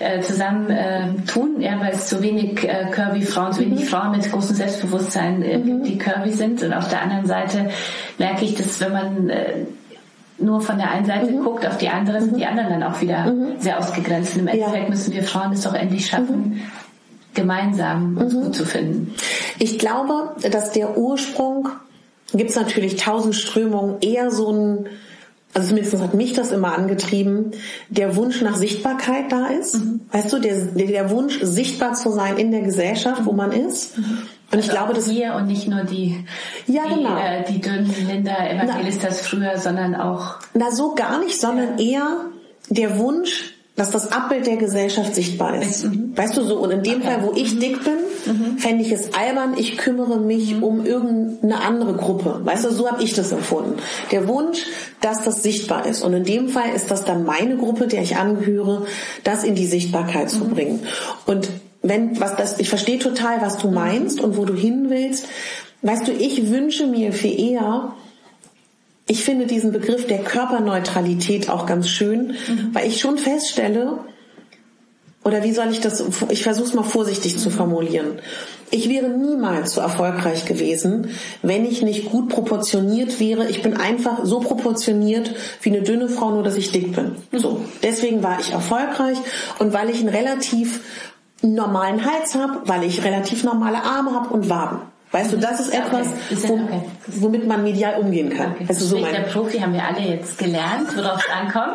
tun, weil es so wenig curvy Frauen, so wenig Frauen mit großem Selbstbewusstsein gibt, die curvy sind. Und auf der anderen Seite merke ich, dass wenn man nur von der einen Seite guckt auf die andere, sind die anderen dann auch wieder sehr ausgegrenzt. Und im Endeffekt müssen wir Frauen es doch endlich schaffen, gemeinsam uns gut zu finden. Ich glaube, dass der Ursprung, gibt es natürlich 1000 Strömungen, eher so ein, also zumindest hat mich das immer angetrieben, der Wunsch nach Sichtbarkeit da ist. Weißt du, der Wunsch, sichtbar zu sein in der Gesellschaft, wo man ist. Und ich glaube, dass hier und nicht nur die dünnen Linda Evangelistas früher, sondern auch... so gar nicht, sondern eher der Wunsch, dass das Abbild der Gesellschaft sichtbar ist. Weißt du so, und in dem Fall, wo ich dick bin, fände ich es albern, ich kümmere mich um irgendeine andere Gruppe. Weißt du, so habe ich das empfunden. Der Wunsch, dass das sichtbar ist. Und in dem Fall ist das dann meine Gruppe, der ich angehöre, das in die Sichtbarkeit zu bringen. Und ich verstehe total, was du meinst und wo du hin willst. Weißt du, ich wünsche mir viel eher, ich finde diesen Begriff der Körperneutralität auch ganz schön, weil ich schon feststelle, oder wie soll ich das, ich versuche es mal vorsichtig zu formulieren. Ich wäre niemals so erfolgreich gewesen, wenn ich nicht gut proportioniert wäre. Ich bin einfach so proportioniert wie eine dünne Frau, nur dass ich dick bin. So. Deswegen war ich erfolgreich und weil ich einen relativ normalen Hals habe, weil ich relativ normale Arme habe und Waden. Weißt du, das ist etwas, womit man medial umgehen kann. Okay. Also so der Profi haben wir alle jetzt gelernt, worauf es ankommt.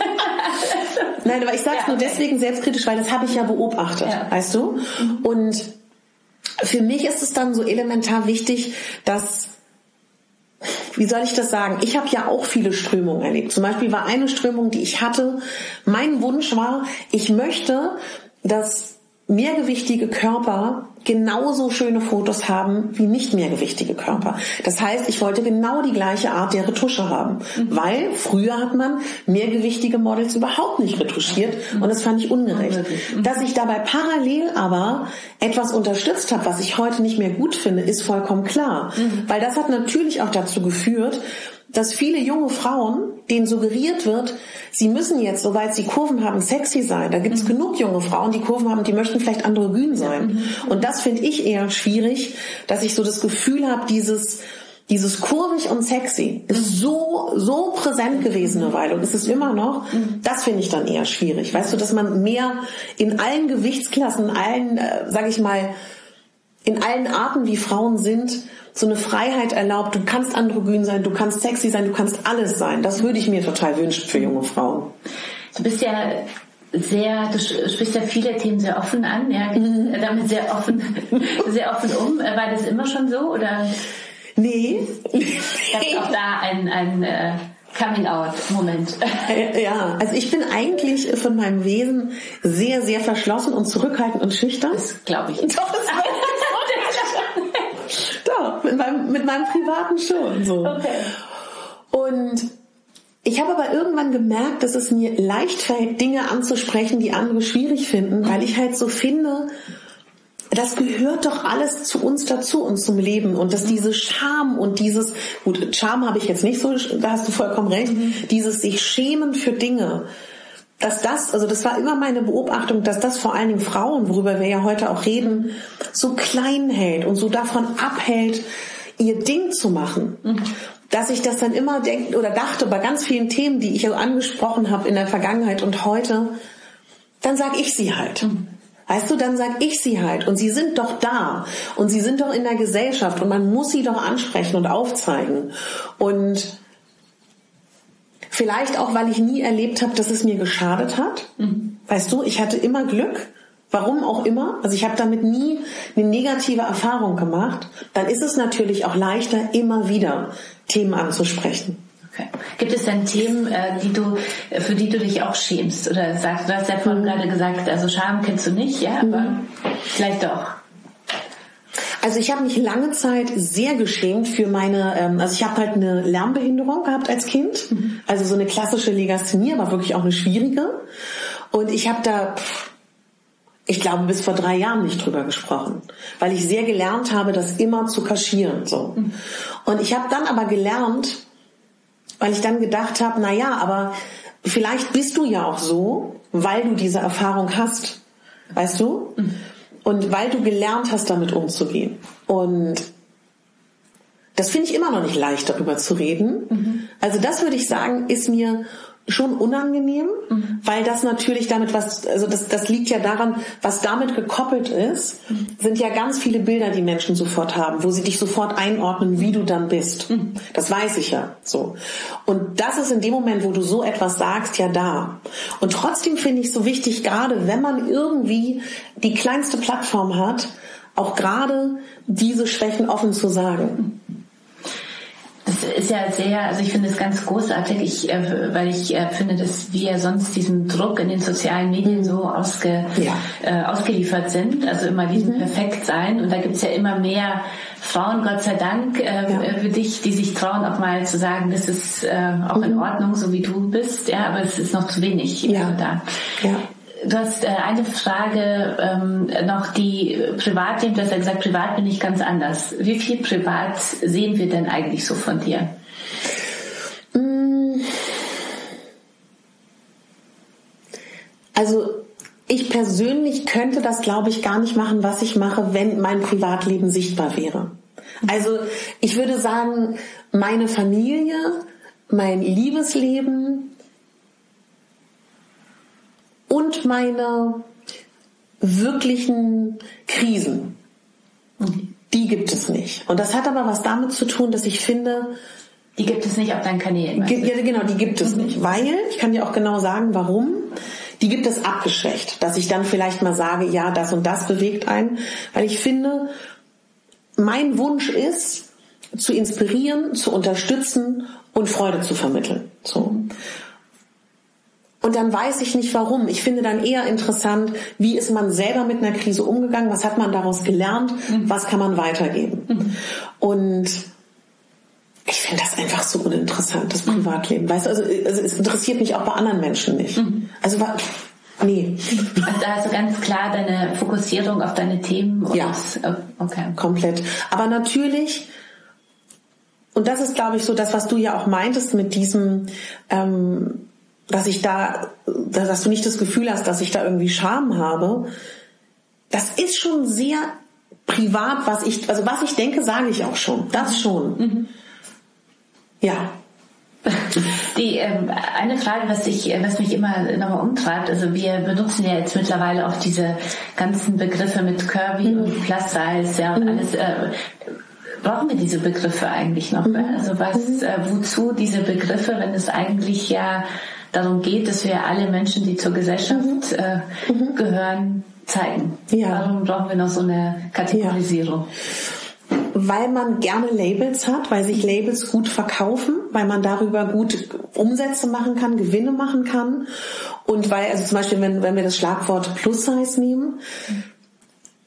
Nein, aber ich sage es nur deswegen selbstkritisch, weil das habe ich ja beobachtet, weißt du? Und für mich ist es dann so elementar wichtig, dass, wie soll ich das sagen? Ich habe ja auch viele Strömungen erlebt. Zum Beispiel war eine Strömung, die ich hatte, mein Wunsch war, ich möchte, dass mehrgewichtige Körper genauso schöne Fotos haben wie nicht mehrgewichtige Körper. Das heißt, ich wollte genau die gleiche Art der Retusche haben, weil früher hat man mehrgewichtige Models überhaupt nicht retuschiert und das fand ich ungerecht. Dass ich dabei parallel aber etwas unterstützt habe, was ich heute nicht mehr gut finde, ist vollkommen klar. Weil das hat natürlich auch dazu geführt, dass viele junge Frauen, denen suggeriert wird, sie müssen jetzt, sobald sie Kurven haben, sexy sein. Da gibt es genug junge Frauen, die Kurven haben, die möchten vielleicht androgyn sein. Und das finde ich eher schwierig, dass ich so das Gefühl habe, dieses kurvig und sexy ist so präsent gewesen eine Weile und ist es immer noch. Das finde ich dann eher schwierig. Weißt du, dass man mehr in allen Gewichtsklassen, allen, sag ich mal, in allen Arten, wie Frauen sind, so eine Freiheit erlaubt. Du kannst androgyn sein, du kannst sexy sein, du kannst alles sein. Das würde ich mir total wünschen für junge Frauen. Du bist ja du sprichst ja viele Themen sehr offen an, damit sehr offen um. War das immer schon so, oder? Nee. Gab es auch da ein Coming-out-Moment? Ja, also ich bin eigentlich von meinem Wesen sehr, sehr verschlossen und zurückhaltend und schüchtern. Das glaube ich. Doch, mit mit meinem Privaten schon. So. Okay. Und ich habe aber irgendwann gemerkt, dass es mir leicht fällt, Dinge anzusprechen, die andere schwierig finden, weil ich halt so finde, das gehört doch alles zu uns dazu und zum Leben. Und dass diese Scham und dieses, gut, Scham habe ich jetzt nicht so, da hast du vollkommen recht, dieses sich schämen für Dinge, dass das, also das war immer meine Beobachtung, dass das vor allen Dingen Frauen, worüber wir ja heute auch reden, so klein hält und so davon abhält, ihr Ding zu machen. Dass ich das dann immer denke oder dachte bei ganz vielen Themen, die ich angesprochen habe in der Vergangenheit und heute, dann sag ich sie halt. Weißt du, dann sag ich sie halt. Und sie sind doch da. Und sie sind doch in der Gesellschaft. Und man muss sie doch ansprechen und aufzeigen. Und vielleicht auch, weil ich nie erlebt habe, dass es mir geschadet hat. Weißt du, ich hatte immer Glück. Warum auch immer. Also ich habe damit nie eine negative Erfahrung gemacht. Dann ist es natürlich auch leichter, immer wieder Themen anzusprechen. Okay. Gibt es denn Themen, für die du dich auch schämst? Oder sagst, du hast ja vorhin gerade gesagt, also Scham kennst du nicht, ja, aber vielleicht doch. Also ich habe mich lange Zeit sehr geschämt für meine, also ich habe halt eine Lernbehinderung gehabt als Kind. Also so eine klassische Legasthenie, aber wirklich auch eine schwierige. Und ich habe da, ich glaube, bis vor 3 Jahren nicht drüber gesprochen, weil ich sehr gelernt habe, das immer zu kaschieren. So. Und ich habe dann aber gelernt, weil ich dann gedacht habe, naja, aber vielleicht bist du ja auch so, weil du diese Erfahrung hast, weißt du? Und weil du gelernt hast, damit umzugehen. Und das finde ich immer noch nicht leicht, darüber zu reden. Also das würde ich sagen, ist mir schon unangenehm, weil das natürlich damit also das liegt ja daran, was damit gekoppelt ist, sind ja ganz viele Bilder, die Menschen sofort haben, wo sie dich sofort einordnen, wie du dann bist. Das weiß ich ja so. Und das ist in dem Moment, wo du so etwas sagst, ja da. Und trotzdem finde ich es so wichtig, gerade wenn man irgendwie die kleinste Plattform hat, auch gerade diese Schwächen offen zu sagen. Das ist ja sehr, also ich finde es ganz großartig, weil ich finde, dass wir sonst diesem Druck in den sozialen Medien so ausgeliefert sind, also immer diesem Perfektsein. Und da gibt es ja immer mehr Frauen, Gott sei Dank, für dich, die sich trauen, auch mal zu sagen, das ist auch in Ordnung, so wie du bist, ja, aber es ist noch zu wenig da. Ja. Du hast eine Frage noch, die Privatleben. Du hast ja gesagt, privat bin ich ganz anders. Wie viel privat sehen wir denn eigentlich so von dir? Also ich persönlich könnte das, glaube ich, gar nicht machen, was ich mache, wenn mein Privatleben sichtbar wäre. Also ich würde sagen, meine Familie, mein Liebesleben und meine wirklichen Krisen, die gibt es nicht. Und das hat aber was damit zu tun, dass ich finde, die gibt es nicht auf deinen Kanälen. Ja, genau, die gibt es nicht. Weil, ich kann dir auch genau sagen, warum. Die gibt es abgeschwächt, dass ich dann vielleicht mal sage, ja, das und das bewegt einen. Weil ich finde, mein Wunsch ist, zu inspirieren, zu unterstützen und Freude zu vermitteln. So. Und dann weiß ich nicht warum. Ich finde dann eher interessant, wie ist man selber mit einer Krise umgegangen, was hat man daraus gelernt, was kann man weitergeben. Und ich finde das einfach so uninteressant, das Privatleben. Weißt du, also es interessiert mich auch bei anderen Menschen nicht. Also nee. Also da hast du ganz klar deine Fokussierung auf deine Themen. Und ja, okay. Komplett. Aber natürlich, und das ist, glaube ich, so das, was du ja auch meintest mit diesem, dass du nicht das Gefühl hast, dass ich da irgendwie Scham habe. Das ist schon sehr privat, was ich denke, sage ich auch schon. Das schon. Ja. Eine Frage, was mich immer nochmal umtreibt, also wir benutzen ja jetzt mittlerweile auch diese ganzen Begriffe mit Curvy und Plus Size, ja, und alles. Brauchen wir diese Begriffe eigentlich noch? Also wozu diese Begriffe, wenn es eigentlich ja darum geht, dass wir alle Menschen, die zur Gesellschaft gehören, zeigen? Ja. Warum brauchen wir noch so eine Kategorisierung? Ja. Weil man gerne Labels hat, weil sich Labels gut verkaufen, weil man darüber gut Umsätze machen kann, Gewinne machen kann. Und weil, also zum Beispiel, wenn wir das Schlagwort Plus-Size nehmen,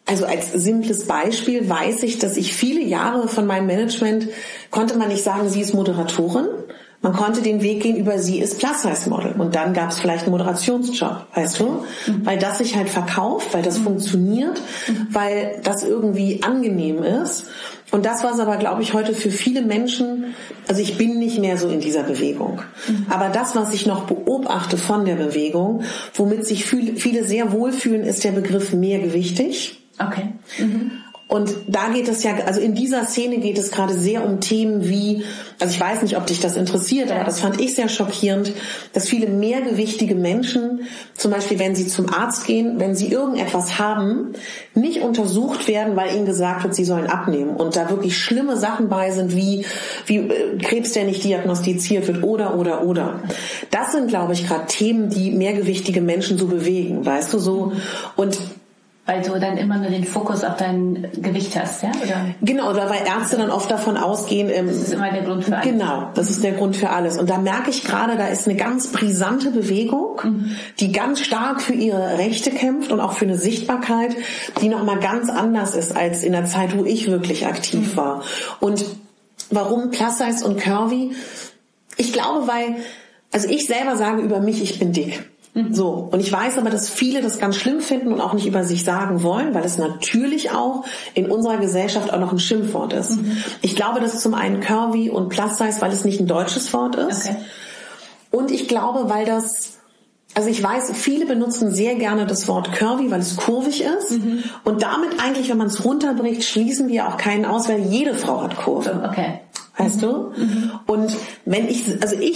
Also als simples Beispiel weiß ich, dass ich viele Jahre von meinem Management, konnte man nicht sagen, sie ist Moderatorin. Man konnte den Weg gehen über sie ist Plus-Size-Model. Und dann gab es vielleicht einen Moderationsjob, weißt du? Weil das sich halt verkauft, weil das funktioniert, weil das irgendwie angenehm ist. Und das war es aber, glaube ich, heute für viele Menschen, also ich bin nicht mehr so in dieser Bewegung. Aber das, was ich noch beobachte von der Bewegung, womit sich viele sehr wohlfühlen, ist der Begriff mehrgewichtig. Okay. Und da geht es ja, also in dieser Szene geht es gerade sehr um Themen wie, also ich weiß nicht, ob dich das interessiert, aber das fand ich sehr schockierend, dass viele mehrgewichtige Menschen, zum Beispiel wenn sie zum Arzt gehen, wenn sie irgendetwas haben, nicht untersucht werden, weil ihnen gesagt wird, sie sollen abnehmen. Und da wirklich schlimme Sachen bei sind, wie Krebs, der nicht diagnostiziert wird oder. Das sind, glaube ich, gerade Themen, die mehrgewichtige Menschen so bewegen, weißt du, so. Und weil du dann immer nur den Fokus auf dein Gewicht hast, ja? Oder? Genau, oder weil Ärzte dann oft davon ausgehen... das ist immer der Grund für alles. Genau, das ist der Grund für alles. Und da merke ich gerade, da ist eine ganz brisante Bewegung, die ganz stark für ihre Rechte kämpft und auch für eine Sichtbarkeit, die nochmal ganz anders ist als in der Zeit, wo ich wirklich aktiv war. Und warum Plus-Size und Curvy? Ich glaube, also ich selber sage über mich, ich bin dick. So. Und ich weiß aber, dass viele das ganz schlimm finden und auch nicht über sich sagen wollen, weil es natürlich auch in unserer Gesellschaft auch noch ein Schimpfwort ist. Ich glaube, dass zum einen Curvy und Plus-Size, weil es nicht ein deutsches Wort ist. Okay. Und ich glaube, weil also ich weiß, viele benutzen sehr gerne das Wort Curvy, weil es kurvig ist. Und damit eigentlich, wenn man es runterbricht, schließen wir auch keinen aus, weil jede Frau hat Kurve. Okay. Weißt du? Und wenn ich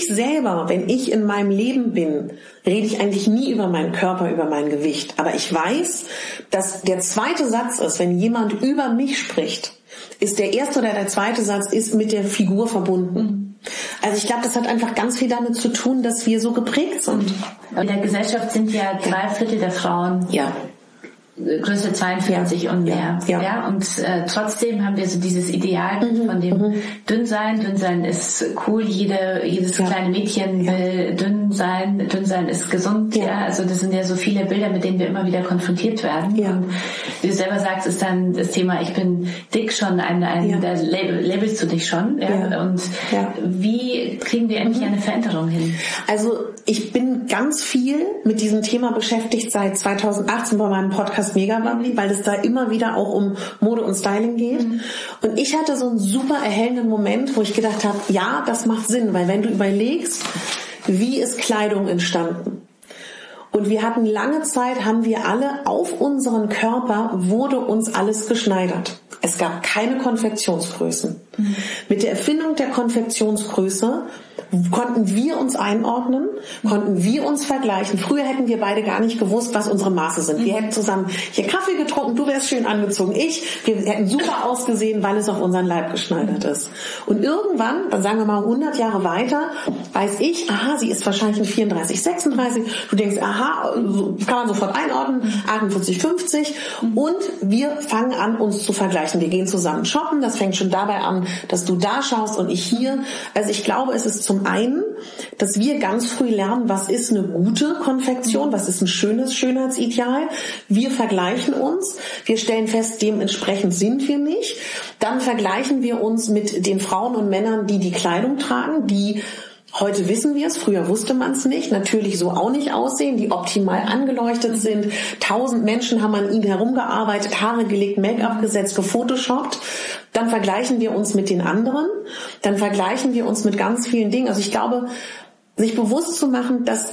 in meinem Leben bin, rede ich eigentlich nie über meinen Körper, über mein Gewicht. Aber ich weiß, dass der zweite Satz ist, wenn jemand über mich spricht, ist der erste oder der zweite Satz ist mit der Figur verbunden. Also ich glaube, das hat einfach ganz viel damit zu tun, dass wir so geprägt sind. In der Gesellschaft sind ja 3/4 der Frauen. Ja. Größe 42 und mehr. Ja. Und trotzdem haben wir so dieses Ideal von dem dünn sein. Dünn sein ist cool. Jedes kleine Mädchen will dünn sein. Dünn sein ist gesund. Ja. Also das sind ja so viele Bilder, mit denen wir immer wieder konfrontiert werden. Ja. Und wie du selber sagst, ist dann das Thema, ich bin dick schon da labelst du dich schon. Ja. Und wie kriegen wir endlich eine Veränderung hin? Also ich bin ganz viel mit diesem Thema beschäftigt seit 2018 bei meinem Podcast Mega Bubbly, weil es da immer wieder auch um Mode und Styling geht. Und ich hatte so einen super erhellenden Moment, wo ich gedacht habe, ja, das macht Sinn, weil wenn du überlegst, wie ist Kleidung entstanden? Und wir hatten lange Zeit, haben wir alle auf unseren Körper, wurde uns alles geschneidert. Es gab keine Konfektionsgrößen. Mit der Erfindung der Konfektionsgröße konnten wir uns einordnen, konnten wir uns vergleichen. Früher hätten wir beide gar nicht gewusst, was unsere Maße sind. Wir hätten zusammen hier Kaffee getrunken, du wärst schön angezogen, wir hätten super ausgesehen, weil es auf unseren Leib geschneidert ist. Und irgendwann, dann sagen wir mal 100 Jahre weiter, weiß ich, aha, sie ist wahrscheinlich ein 34, 36. Du denkst, aha, kann man sofort einordnen, 48, 50. Und wir fangen an, uns zu vergleichen. Wir gehen zusammen shoppen, das fängt schon dabei an, dass du da schaust und ich hier. Also ich glaube, es ist zum einen, dass wir ganz früh lernen, was ist eine gute Konfektion, was ist ein schönes Schönheitsideal. Wir vergleichen uns, wir stellen fest, dementsprechend sind wir nicht. Dann vergleichen wir uns mit den Frauen und Männern, die Kleidung tragen, die heute wissen wir es, früher wusste man es nicht, natürlich so auch nicht aussehen, die optimal angeleuchtet sind. 1000 Menschen haben an ihnen herumgearbeitet, Haare gelegt, Make-up gesetzt, gefotoshoppt. Dann vergleichen wir uns mit den anderen, dann vergleichen wir uns mit ganz vielen Dingen. Also ich glaube, sich bewusst zu machen, dass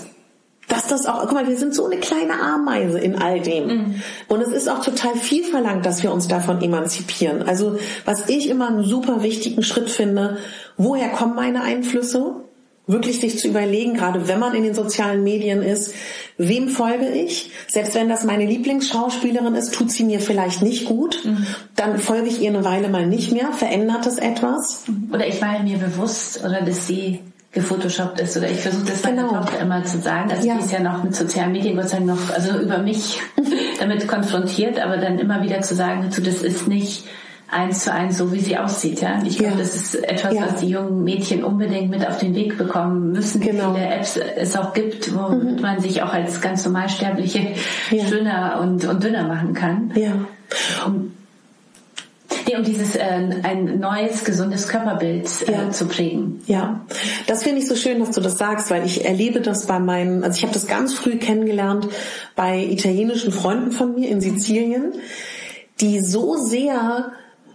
das auch, guck mal, wir sind so eine kleine Ameise in all dem. Und es ist auch total viel verlangt, dass wir uns davon emanzipieren. Also was ich immer einen super wichtigen Schritt finde, woher kommen meine Einflüsse? Wirklich sich zu überlegen, gerade wenn man in den sozialen Medien ist, wem folge ich? Selbst wenn das meine Lieblingsschauspielerin ist, tut sie mir vielleicht nicht gut. Dann folge ich ihr eine Weile mal nicht mehr. Verändert es etwas? Oder ich war mir bewusst, oder dass sie gefotoshoppt ist. Oder ich versuche das meiner Tochter immer zu sagen. Also die ist ja noch mit sozialen Medien, Gott sei Dank noch, also über mich damit konfrontiert, aber dann immer wieder zu sagen, das ist nicht 1:1 so, wie sie aussieht. Ja? Ich glaube, das ist etwas, was die jungen Mädchen unbedingt mit auf den Weg bekommen müssen. Genau. Wie viele Apps es auch gibt, wo man sich auch als ganz Normalsterbliche schöner und dünner machen kann. Ja. Um dieses ein neues, gesundes Körperbild zu prägen. Ja, das finde ich so schön, dass du das sagst, weil ich erlebe das ich habe das ganz früh kennengelernt bei italienischen Freunden von mir in Sizilien, die so sehr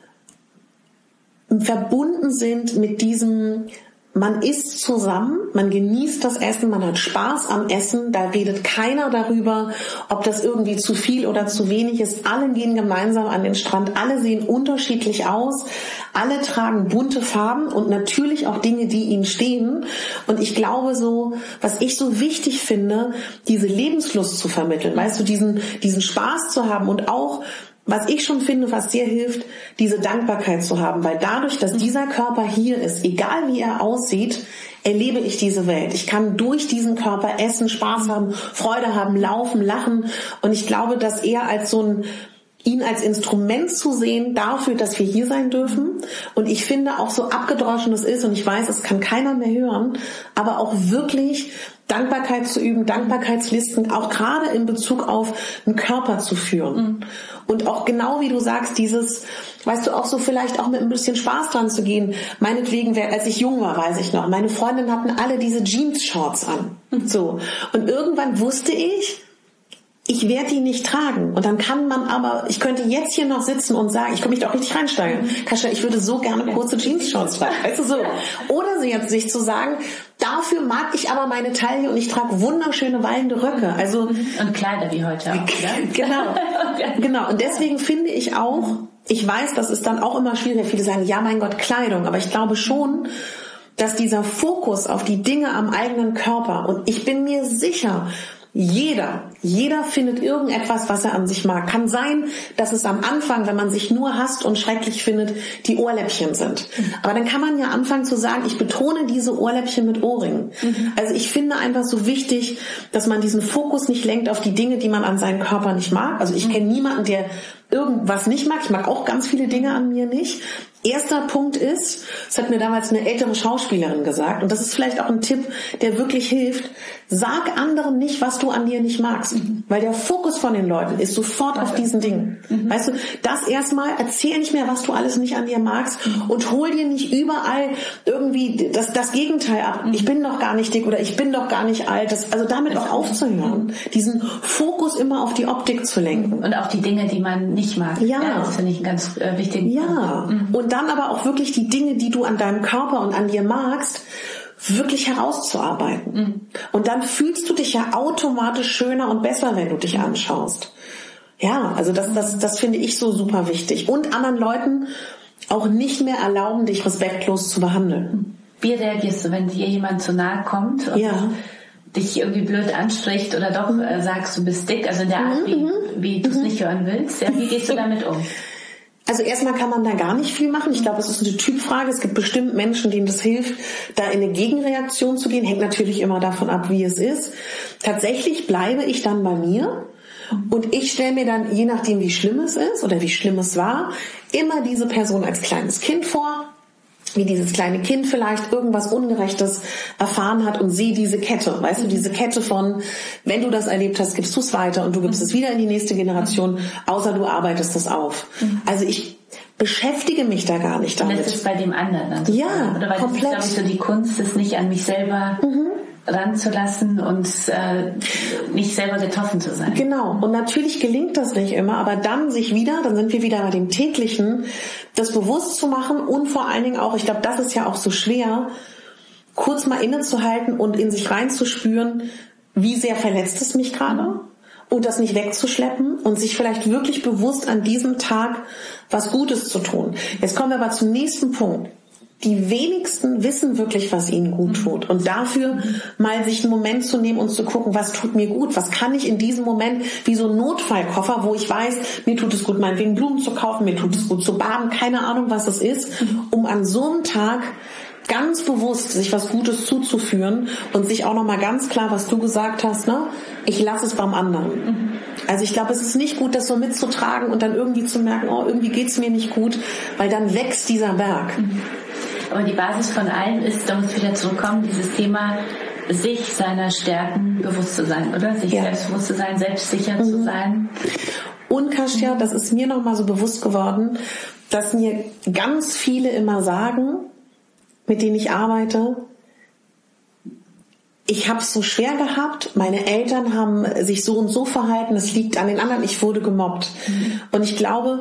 verbunden sind mit diesem, man isst zusammen, man genießt das Essen, man hat Spaß am Essen, da redet keiner darüber, ob das irgendwie zu viel oder zu wenig ist. Alle gehen gemeinsam an den Strand, alle sehen unterschiedlich aus, alle tragen bunte Farben und natürlich auch Dinge, die ihnen stehen. Und ich glaube was ich so wichtig finde, diese Lebenslust zu vermitteln, weißt du, diesen Spaß zu haben und auch, was ich schon finde, was sehr hilft, diese Dankbarkeit zu haben, weil dadurch, dass dieser Körper hier ist, egal wie er aussieht, erlebe ich diese Welt. Ich kann durch diesen Körper essen, Spaß haben, Freude haben, laufen, lachen und ich glaube, dass eher als ihn als Instrument zu sehen dafür, dass wir hier sein dürfen. Und ich finde auch so abgedroschen es ist, und ich weiß, es kann keiner mehr hören, aber auch wirklich Dankbarkeit zu üben, Dankbarkeitslisten, auch gerade in Bezug auf den Körper zu führen. Und auch genau wie du sagst, weißt du, auch so vielleicht auch mit ein bisschen Spaß dran zu gehen. Meinetwegen, als ich jung war, weiß ich noch, meine Freundinnen hatten alle diese Jeans-Shorts an. So. Und irgendwann wusste ich werde die nicht tragen. Und dann ich könnte jetzt hier noch sitzen und sagen, ich könnte mich da auch richtig reinsteigen. Kasia, ich würde so gerne kurze Jeans-Shorts tragen. Weißt du, so. Oder sich zu sagen, dafür mag ich aber meine Taille und ich trage wunderschöne wallende Röcke. Also, und Kleider wie heute auch. Genau. Und deswegen finde ich auch, ich weiß, das ist dann auch immer schwierig. Viele sagen, ja, mein Gott, Kleidung. Aber ich glaube schon, dass dieser Fokus auf die Dinge am eigenen Körper, und ich bin mir sicher, jeder findet irgendetwas, was er an sich mag. Kann sein, dass es am Anfang, wenn man sich nur hasst und schrecklich findet, die Ohrläppchen sind. Aber dann kann man ja anfangen zu sagen, ich betone diese Ohrläppchen mit Ohrringen. Also ich finde einfach so wichtig, dass man diesen Fokus nicht lenkt auf die Dinge, die man an seinem Körper nicht mag. Also ich kenne niemanden, der irgendwas nicht mag. Ich mag auch ganz viele Dinge an mir nicht. Erster Punkt ist, das hat mir damals eine ältere Schauspielerin gesagt, und das ist vielleicht auch ein Tipp, der wirklich hilft, sag anderen nicht, was du an dir nicht magst, weil der Fokus von den Leuten ist sofort auf diesen Dingen. Weißt du, das erstmal, erzähl nicht mehr, was du alles nicht an dir magst und hol dir nicht überall irgendwie das Gegenteil ab. Ich bin doch gar nicht dick oder ich bin doch gar nicht alt. Also damit auch aufzuhören, diesen Fokus immer auf die Optik zu lenken. Und auf die Dinge, die man nicht mag. Ja. Das finde ich einen ganz wichtigen Punkt. Und dann aber auch wirklich die Dinge, die du an deinem Körper und an dir magst, wirklich herauszuarbeiten. Und dann fühlst du dich ja automatisch schöner und besser, wenn du dich anschaust. Ja, also das finde ich so super wichtig. Und anderen Leuten auch nicht mehr erlauben, dich respektlos zu behandeln. Wie reagierst du, wenn dir jemand zu nahe kommt und dich irgendwie blöd anspricht oder doch sagst, du bist dick, also in der Art, wie du es nicht hören willst? Ja, wie gehst du damit um? Also erstmal kann man da gar nicht viel machen. Ich glaube, es ist eine Typfrage. Es gibt bestimmt Menschen, denen das hilft, da in eine Gegenreaktion zu gehen. Hängt natürlich immer davon ab, wie es ist. Tatsächlich bleibe ich dann bei mir und ich stelle mir dann, je nachdem wie schlimm es ist oder wie schlimm es war, immer diese Person als kleines Kind vor, wie dieses kleine Kind vielleicht irgendwas Ungerechtes erfahren hat und sehe diese Kette, weißt du, diese Kette von, wenn du das erlebt hast, gibst du es weiter und du gibst es wieder in die nächste Generation, außer du arbeitest das auf. Also ich beschäftige mich da gar nicht damit. Und das ist bei dem anderen dann. Ja, oder weil komplett. Das ist, glaube ich, so die Kunst, ist nicht an mich selber ranzulassen und nicht selber getroffen zu sein. Genau. Und natürlich gelingt das nicht immer, aber dann sind wir wieder bei dem Täglichen, das bewusst zu machen und vor allen Dingen auch, ich glaube, das ist ja auch so schwer, kurz mal innezuhalten und in sich reinzuspüren, wie sehr verletzt es mich gerade und das nicht wegzuschleppen und sich vielleicht wirklich bewusst an diesem Tag was Gutes zu tun. Jetzt kommen wir aber zum nächsten Punkt. Die wenigsten wissen wirklich, was ihnen gut tut. Und dafür mal sich einen Moment zu nehmen und zu gucken, was tut mir gut? Was kann ich in diesem Moment, wie so ein Notfallkoffer, wo ich weiß, mir tut es gut, meinetwegen Blumen zu kaufen, mir tut es gut zu baden, keine Ahnung, was es ist, um an so einem Tag ganz bewusst sich was Gutes zuzuführen und sich auch nochmal ganz klar, was du gesagt hast, ne? Ich lasse es beim anderen. Also ich glaube, es ist nicht gut, das so mitzutragen und dann irgendwie zu merken, oh, irgendwie geht's mir nicht gut, weil dann wächst dieser Berg. Aber die Basis von allem ist, da muss ich wieder zurückkommen, dieses Thema, sich seiner Stärken bewusst zu sein, oder? Sich selbstbewusst zu sein, selbstsicher zu sein. Und Kasia, das ist mir nochmal so bewusst geworden, dass mir ganz viele immer sagen, mit denen ich arbeite, ich habe es so schwer gehabt, meine Eltern haben sich so und so verhalten, es liegt an den anderen, ich wurde gemobbt. Und ich glaube,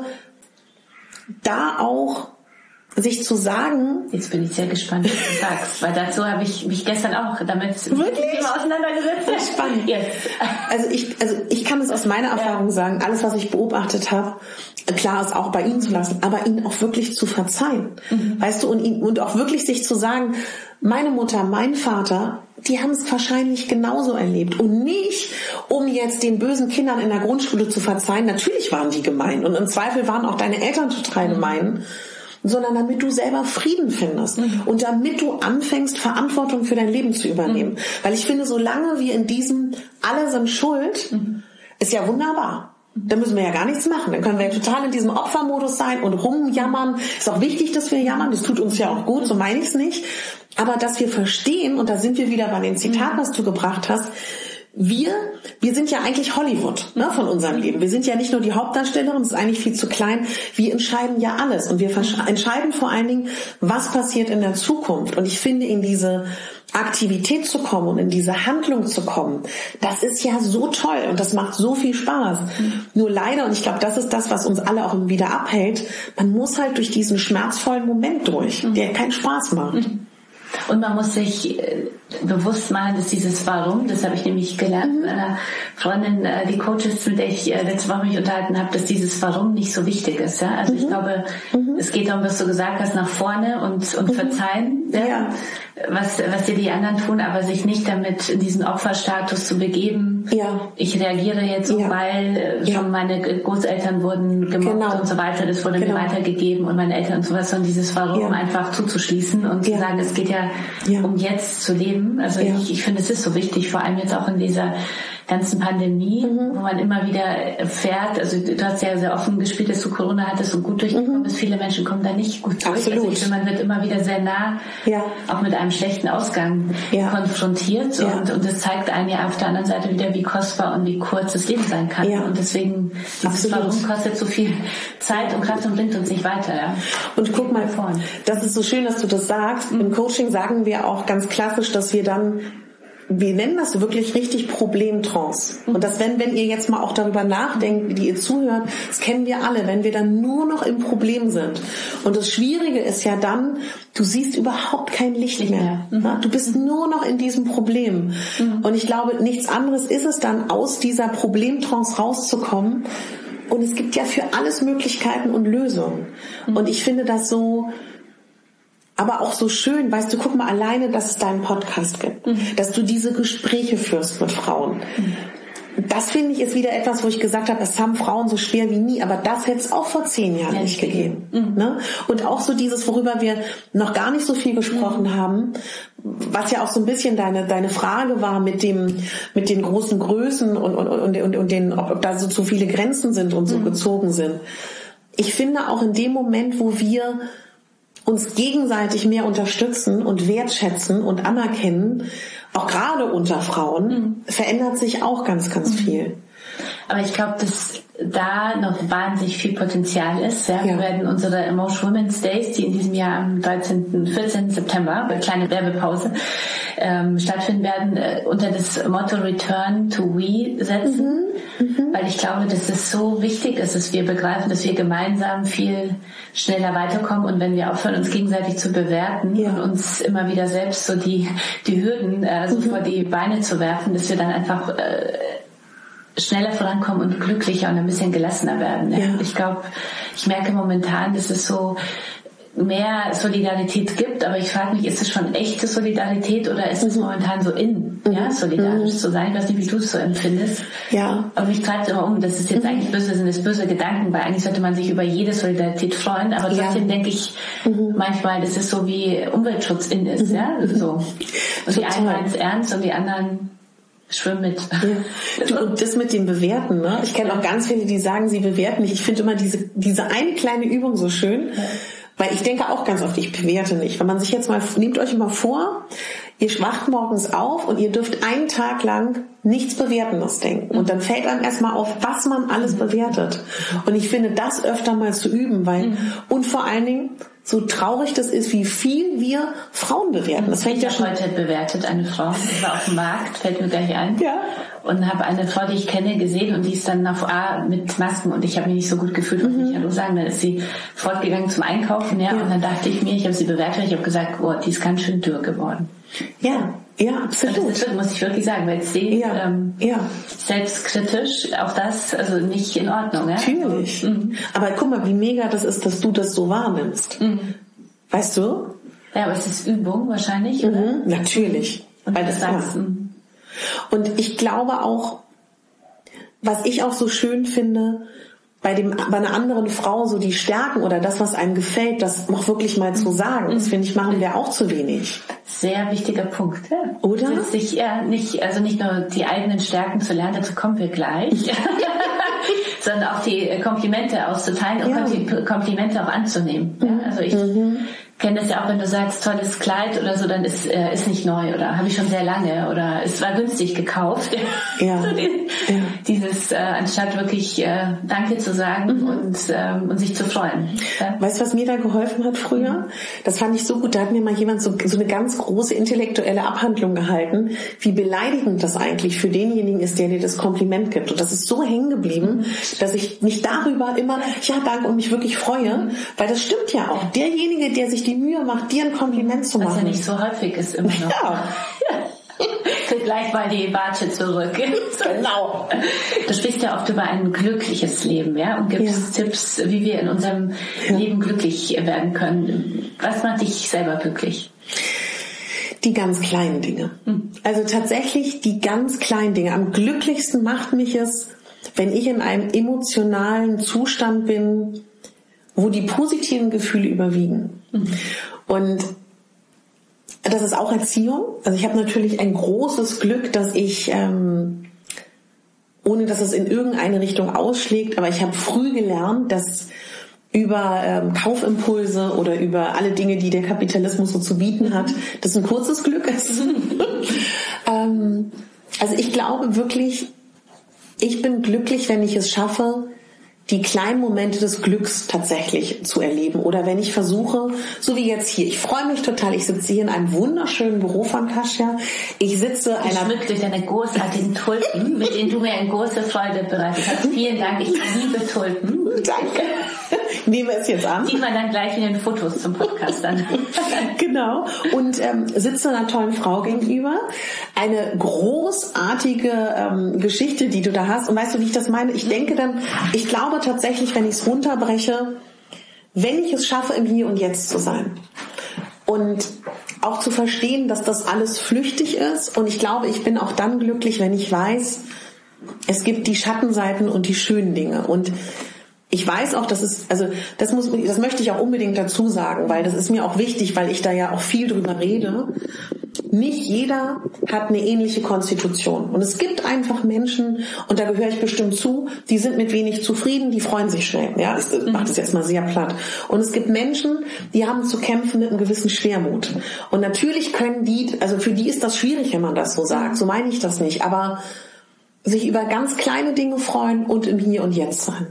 da auch sich zu sagen... Jetzt bin ich sehr gespannt, was du sagst, weil dazu habe ich mich gestern auch damit auseinandergesetzt. Ja, spannend. Jetzt. Also ich kann es aus meiner Erfahrung sagen, alles, was ich beobachtet habe, klar ist auch bei ihm zu lassen, aber ihn auch wirklich zu verzeihen. Weißt du, und auch wirklich sich zu sagen, meine Mutter, mein Vater, die haben es wahrscheinlich genauso erlebt. Und nicht, um jetzt den bösen Kindern in der Grundschule zu verzeihen, natürlich waren die gemein und im Zweifel waren auch deine Eltern total gemein, sondern damit du selber Frieden findest und damit du anfängst, Verantwortung für dein Leben zu übernehmen. Weil ich finde, solange wir in diesem alle sind schuld, ist ja wunderbar. Da müssen wir ja gar nichts machen. Dann können wir ja total in diesem Opfermodus sein und rumjammern. Ist auch wichtig, dass wir jammern. Das tut uns ja auch gut, so meine ich es nicht. Aber dass wir verstehen, und da sind wir wieder bei dem Zitat, was du gebracht hast, wir sind ja eigentlich Hollywood, ne, von unserem Leben. Wir sind ja nicht nur die Hauptdarstellerin, das ist eigentlich viel zu klein. Wir entscheiden ja alles und wir entscheiden vor allen Dingen, was passiert in der Zukunft. Und ich finde, in diese Aktivität zu kommen und in diese Handlung zu kommen, das ist ja so toll und das macht so viel Spaß. Nur leider, und ich glaube, das ist das, was uns alle auch wieder abhält, man muss halt durch diesen schmerzvollen Moment durch, der keinen Spaß macht. Und man muss sich bewusst machen, dass dieses Warum, das habe ich nämlich gelernt von einer Freundin, die Coach ist, mit der ich letzte Woche mich unterhalten habe, dass dieses Warum nicht so wichtig ist. Ja? Also ich glaube, es geht darum, was du gesagt hast, nach vorne und verzeihen, ja? Was dir die anderen tun, aber sich nicht damit in diesen Opferstatus zu begeben. Ja. Ich reagiere jetzt so, weil schon meine Großeltern wurden gemobbt und so weiter, das wurde mir weitergegeben und meine Eltern und sowas, sondern dieses Warum einfach zuzuschließen und zu sagen, es geht ja um jetzt zu leben. Also ich finde, es ist so wichtig, vor allem jetzt auch in dieser ganzen Pandemie, wo man immer wieder erfährt, also du hast ja sehr offen gespielt, dass du Corona hattest und gut durchgekommen bist. Viele Menschen kommen da nicht gut durch. Absolut. Also ich finde, man wird immer wieder sehr nah auch mit einem schlechten Ausgang konfrontiert und das zeigt einem ja auf der anderen Seite wieder, wie kostbar und wie kurz das Leben sein kann. Und deswegen, dieses Warum kostet so viel Zeit und Kraft und bringt uns nicht weiter. Ja? Und guck mal, das ist so schön, dass du das sagst. Im Coaching sagen wir auch ganz klassisch, dass wir dann, wir nennen das wirklich richtig Problemtrance. Und das, wenn ihr jetzt mal auch darüber nachdenkt, die ihr zuhört, das kennen wir alle, wenn wir dann nur noch im Problem sind. Und das Schwierige ist ja dann, du siehst überhaupt kein Licht mehr. Du bist nur noch in diesem Problem. Und ich glaube, nichts anderes ist es dann, aus dieser Problemtrance rauszukommen. Und es gibt ja für alles Möglichkeiten und Lösungen. Und ich finde das so, aber auch so schön, weißt du, guck mal alleine, dass es deinen Podcast gibt, dass du diese Gespräche führst mit Frauen. Das finde ich ist wieder etwas, wo ich gesagt habe, es haben Frauen so schwer wie nie, aber das hätte es auch vor 10 Jahren nicht gegeben. Ne? Und auch so dieses, worüber wir noch gar nicht so viel gesprochen haben, was ja auch so ein bisschen deine Frage war mit den großen Größen und den, ob da so zu viele Grenzen sind und so gezogen sind. Ich finde auch in dem Moment, wo wir uns gegenseitig mehr unterstützen und wertschätzen und anerkennen, auch gerade unter Frauen, verändert sich auch ganz, ganz viel. Aber ich glaube, dass da noch wahnsinnig viel Potenzial ist. Ja? Wir werden unsere Emotion Women's Days, die in diesem Jahr am 14. September, eine kleine Werbepause, stattfinden werden, unter das Motto Return to We setzen. Weil ich glaube, dass es so wichtig ist, dass wir begreifen, dass wir gemeinsam viel schneller weiterkommen und wenn wir aufhören, uns gegenseitig zu bewerten und uns immer wieder selbst so die Hürden so vor die Beine zu werfen, dass wir dann einfach schneller vorankommen und glücklicher und ein bisschen gelassener werden. Ja? Ich glaube, ich merke momentan, dass es so mehr Solidarität gibt, aber ich frage mich, ist es schon echte Solidarität oder ist es momentan so solidarisch zu sein? Ich weiß nicht, wie du es so empfindest. Ja. Aber mich treibt es immer um, dass es jetzt eigentlich sind es böse Gedanken, weil eigentlich sollte man sich über jede Solidarität freuen, aber trotzdem denke ich manchmal, dass es so wie Umweltschutz ist, ja, so. Und die einen meinen es ernst und die anderen schwimm mit. Ja. Du, und das mit dem Bewerten, ne? Ich kenne auch ganz viele, die sagen, sie bewerten nicht. Ich finde immer diese eine kleine Übung so schön, weil ich denke auch ganz oft, ich bewerte nicht. Wenn man sich jetzt mal, nehmt euch mal vor, ihr wacht morgens auf und ihr dürft einen Tag lang nichts Bewertendes denken. Und dann fällt einem erstmal auf, was man alles bewertet. Und ich finde, das öfter mal zu üben, weil, und vor allen Dingen, so traurig das ist, wie viel wir Frauen bewerten. Das fängt ich ja schon heute bewertet eine Frau. Ich war auf dem Markt, fällt mir gleich ein. Ja. Und habe eine Frau, die ich kenne, gesehen und die ist dann auf A mit Masken und ich habe mich nicht so gut gefühlt, wollte ich Hallo sagen. Dann ist sie fortgegangen zum Einkaufen, ja. Und dann dachte ich mir, ich habe sie bewertet, ich habe gesagt, oh, die ist ganz schön dürr geworden. Ja, ja, absolut. Und das ist, muss ich wirklich sagen, weil sie selbstkritisch, auch das, also nicht in Ordnung. Ja? Natürlich. Aber guck mal, wie mega das ist, dass du das so wahrnimmst. Weißt du? Ja, aber es ist Übung wahrscheinlich, oder? Natürlich. Und weil das sagst, Und ich glaube auch, was ich auch so schön finde, bei einer anderen Frau so die Stärken oder das, was einem gefällt, das auch wirklich mal zu sagen. Das finde ich, machen wir auch zu wenig. Sehr wichtiger Punkt, ja. Oder? Sich nicht nur die eigenen Stärken zu lernen, dazu kommen wir gleich, sondern auch die Komplimente auszuteilen und die Komplimente auch anzunehmen. Ja? Also ich kenne das ja auch, wenn du sagst, tolles Kleid oder so, dann ist nicht neu oder habe ich schon sehr lange oder es war günstig gekauft. Ja. So dieses, anstatt wirklich Danke zu sagen und sich zu freuen. Ja? Weißt du, was mir da geholfen hat früher? Das fand ich so gut, da hat mir mal jemand so eine ganz große intellektuelle Abhandlung gehalten, wie beleidigend das eigentlich für denjenigen ist, der dir das Kompliment gibt. Und das ist so hängen geblieben, dass ich mich darüber immer, ja, danke, und mich wirklich freue, weil das stimmt ja auch. Derjenige, der sich die Mühe macht, dir ein Kompliment zu machen. Was ja nicht so häufig ist immer noch. Ja. Gleich mal die Watsche zurück. Genau. Du sprichst ja oft über ein glückliches Leben, ja, und gibst Tipps, wie wir in unserem Leben glücklich werden können. Was macht dich selber glücklich? Die ganz kleinen Dinge. Also tatsächlich die ganz kleinen Dinge. Am glücklichsten macht mich es, wenn ich in einem emotionalen Zustand bin, wo die positiven Gefühle überwiegen. Und das ist auch Erziehung. Also ich habe natürlich ein großes Glück, dass ich, ohne dass es in irgendeine Richtung ausschlägt, aber ich habe früh gelernt, dass über Kaufimpulse oder über alle Dinge, die der Kapitalismus so zu bieten hat, das ein kurzes Glück ist. Also ich glaube wirklich, ich bin glücklich, wenn ich es schaffe, die kleinen Momente des Glücks tatsächlich zu erleben. Oder wenn ich versuche, so wie jetzt hier, ich freue mich total, ich sitze hier in einem wunderschönen Büro von Kasia. Ich sitze geschmückt durch deine großartigen Tulpen, mit denen du mir eine große Freude bereitet hast. Vielen Dank, ich liebe Tulpen. Danke. Ich nehme es jetzt an. Sieht man dann gleich in den Fotos zum Podcast an. Genau. Und sitze einer tollen Frau gegenüber. Eine großartige Geschichte, die du da hast. Und weißt du, wie ich das meine? Ich denke dann, ich glaube tatsächlich, wenn ich es runterbreche, wenn ich es schaffe, im Hier und Jetzt zu sein. Und auch zu verstehen, dass das alles flüchtig ist. Und ich glaube, ich bin auch dann glücklich, wenn ich weiß, es gibt die Schattenseiten und die schönen Dinge. Und ich weiß auch, das möchte ich auch unbedingt dazu sagen, weil das ist mir auch wichtig, weil ich da ja auch viel drüber rede. Nicht jeder hat eine ähnliche Konstitution. Und es gibt einfach Menschen, und da gehöre ich bestimmt zu, die sind mit wenig zufrieden, die freuen sich schnell. Ja, das macht es jetzt mal sehr platt. Und es gibt Menschen, die haben zu kämpfen mit einem gewissen Schwermut. Und natürlich können die, also für die ist das schwierig, wenn man das so sagt. So meine ich das nicht. Aber sich über ganz kleine Dinge freuen und im Hier und Jetzt sein.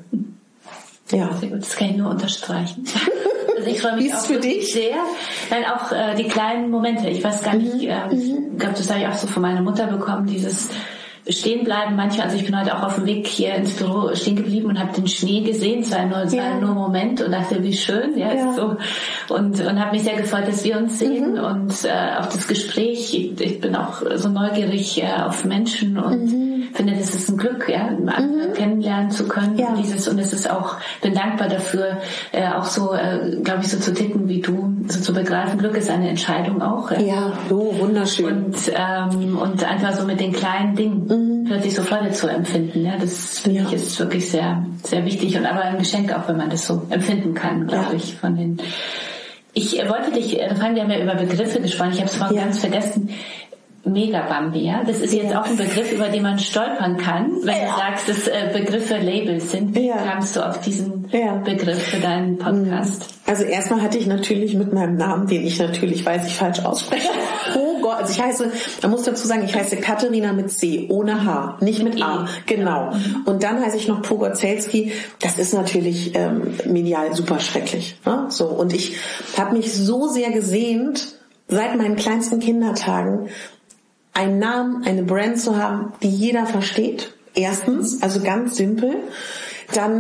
Ja. Sehr gut, das kann ich nur unterstreichen. Also ich freue mich auch für dich sehr, weil auch die kleinen Momente, ich weiß gar nicht, ich glaube, das habe ich auch so von meiner Mutter bekommen, dieses stehen bleiben manchmal. Also ich bin heute auch auf dem Weg hier ins Büro stehen geblieben und habe den Schnee gesehen. Es war nur ein Moment und dachte, wie schön. Ja. So. Und habe mich sehr gefreut, dass wir uns sehen und auf das Gespräch. Ich bin auch so neugierig auf Menschen und finde, das ist ein Glück, andere kennenlernen zu können. Ja. Und es ist auch, bin dankbar dafür, auch so, glaube ich, so zu ticken wie du, so zu begreifen. Glück ist eine Entscheidung auch. Ja, so wunderschön. Und einfach so mit den kleinen Dingen plötzlich so Freude zu empfinden. Ja, das finde ich ist wirklich sehr, sehr wichtig und aber ein Geschenk auch, wenn man das so empfinden kann, glaube ich, von den. Ich wollte dich fragen, wir haben ja über Begriffe gesprochen, ich habe es vorhin ganz vergessen. Mega-Bambi, ja? Das ist jetzt auch ein Begriff, über den man stolpern kann, wenn du sagst, dass Begriffe Labels sind. Wie kamst du auf diesen Begriff für deinen Podcast? Also erstmal hatte ich natürlich mit meinem Namen, den ich natürlich weiß, ich falsch ausspreche. Oh Gott, also ich heiße, man muss dazu sagen, ich heiße Katharina mit C, ohne H, nicht mit A. Genau. Und dann heiße ich noch Pogorzelski. Das ist natürlich medial super schrecklich. Ne? So, und ich habe mich so sehr gesehnt, seit meinen kleinsten Kindertagen, einen Namen, eine Brand zu haben, die jeder versteht. Erstens, also ganz simpel. Dann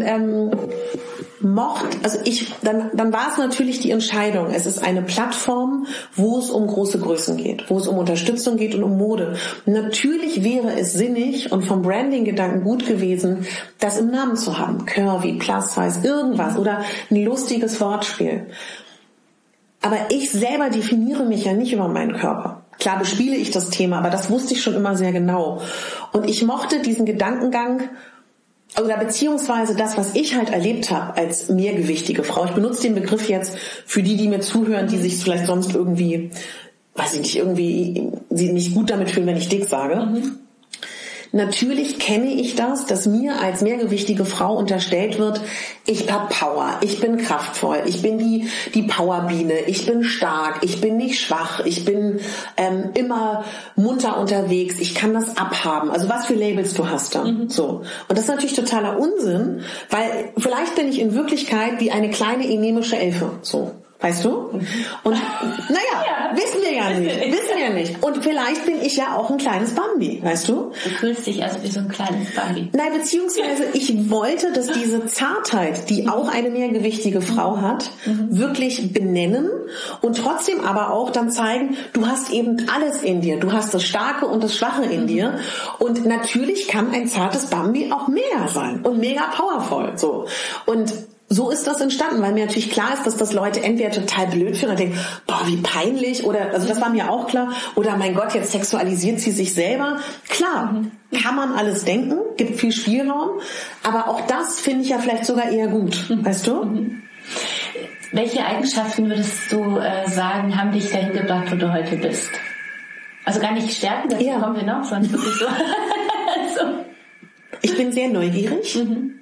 dann war es natürlich die Entscheidung. Es ist eine Plattform, wo es um große Größen geht, wo es um Unterstützung geht und um Mode. Natürlich wäre es sinnig und vom Branding-Gedanken gut gewesen, das im Namen zu haben. Curvy, Plus Size, irgendwas oder ein lustiges Wortspiel. Aber ich selber definiere mich ja nicht über meinen Körper. Klar bespiele ich das Thema, aber das wusste ich schon immer sehr genau. Und ich mochte diesen Gedankengang oder beziehungsweise das, was ich halt erlebt habe als mehrgewichtige Frau. Ich benutze den Begriff jetzt für die mir zuhören, die sich vielleicht sonst irgendwie, weiß ich nicht, irgendwie sie nicht gut damit fühlen, wenn ich dick sage. Natürlich kenne ich das, dass mir als mehrgewichtige Frau unterstellt wird, ich habe Power, ich bin kraftvoll, ich bin die Powerbiene, ich bin stark, ich bin nicht schwach, ich bin immer munter unterwegs, ich kann das abhaben. Also was für Labels du hast da. So. Und das ist natürlich totaler Unsinn, weil vielleicht bin ich in Wirklichkeit wie eine kleine enemische Elfe. So. Weißt du? Und wissen wir ja nicht. Und vielleicht bin ich ja auch ein kleines Bambi, weißt du? Du fühlst dich also wie so ein kleines Bambi. Nein, beziehungsweise ich wollte, dass diese Zartheit, die auch eine mehrgewichtige Frau hat, wirklich benennen und trotzdem aber auch dann zeigen, du hast eben alles in dir. Du hast das Starke und das Schwache in dir. Und natürlich kann ein zartes Bambi auch mega sein und mega powerful. So. Und so ist das entstanden, weil mir natürlich klar ist, dass das Leute entweder total blöd finden und denken, boah, wie peinlich, oder, also das war mir auch klar, oder mein Gott, jetzt sexualisiert sie sich selber. Klar, kann man alles denken, gibt viel Spielraum, aber auch das finde ich ja vielleicht sogar eher gut, weißt du? Welche Eigenschaften würdest du sagen, haben dich dahin gebracht, wo du heute bist? Also gar nicht Stärken, dazu kommen wir noch, sondern wirklich so. So. Ich bin sehr neugierig.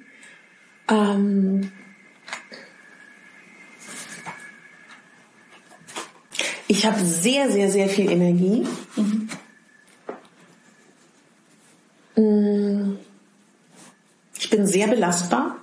Ich habe sehr, sehr, sehr viel Energie. Ich bin sehr belastbar.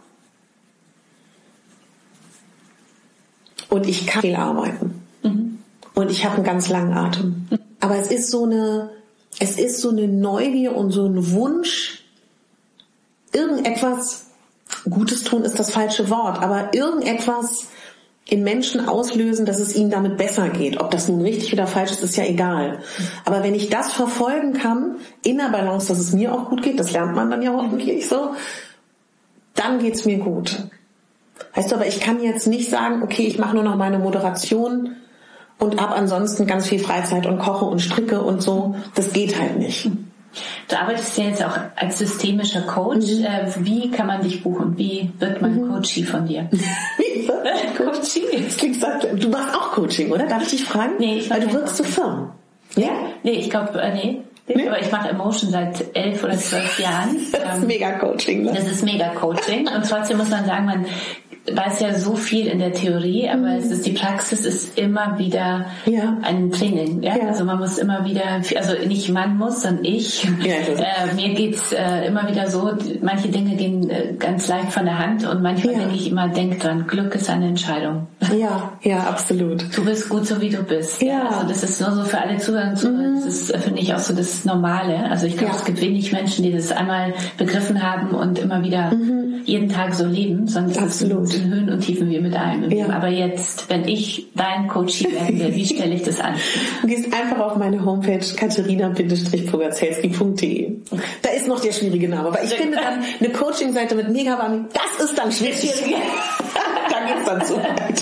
Und ich kann viel arbeiten. Und ich habe einen ganz langen Atem. Aber es ist so eine Neugier und so ein Wunsch, irgendetwas Gutes tun ist das falsche Wort, aber irgendetwas in Menschen auslösen, dass es ihnen damit besser geht. Ob das nun richtig oder falsch ist, ist ja egal. Aber wenn ich das verfolgen kann, in der Balance, dass es mir auch gut geht, das lernt man dann ja hoffentlich so, dann geht's mir gut. Weißt du, aber ich kann jetzt nicht sagen, okay, ich mache nur noch meine Moderation und habe ansonsten ganz viel Freizeit und koche und stricke und so. Das geht halt nicht. Du arbeitest ja jetzt auch als systemischer Coach. Wie kann man dich buchen? Wie wird man Coachie von dir? Wie wird man Coachie? Das klingt so, du machst auch Coaching, oder? Darf ich dich fragen? Nee, weil du wirkst zu Firmen. Ja? Nee, ich glaube, nee. Aber ich mache Emotion seit 11 oder 12 Jahren. Das ist Mega-Coaching, ne? Das ist Mega-Coaching. Und trotzdem muss man sagen, man weiß ja so viel in der Theorie, aber die Praxis ist immer wieder ein Training. Ja? Also man muss immer wieder, also nicht man muss, sondern ich. Mir geht's immer wieder so, manche Dinge gehen ganz leicht von der Hand und manchmal denke ich immer, denk dran, Glück ist eine Entscheidung. Ja, absolut. Du bist gut, so wie du bist. Ja. Also das ist nur so für alle Zuhörer. Das ist, finde ich, auch so das Normale. Also ich glaube, es gibt wenig Menschen, die das einmal begriffen haben und immer wieder jeden Tag so leben, sondern es sind Höhen und Tiefen wie mit allem. Ja. Aber jetzt, wenn ich dein Coachie werde, wie stelle ich das an? Du gehst einfach auf meine Homepage katharina-pogorzelski.de. Da ist noch der schwierige Name, aber ich finde dann eine Coaching-Seite mit Megabambi, das ist dann schwierig. Da geht's dann so weit.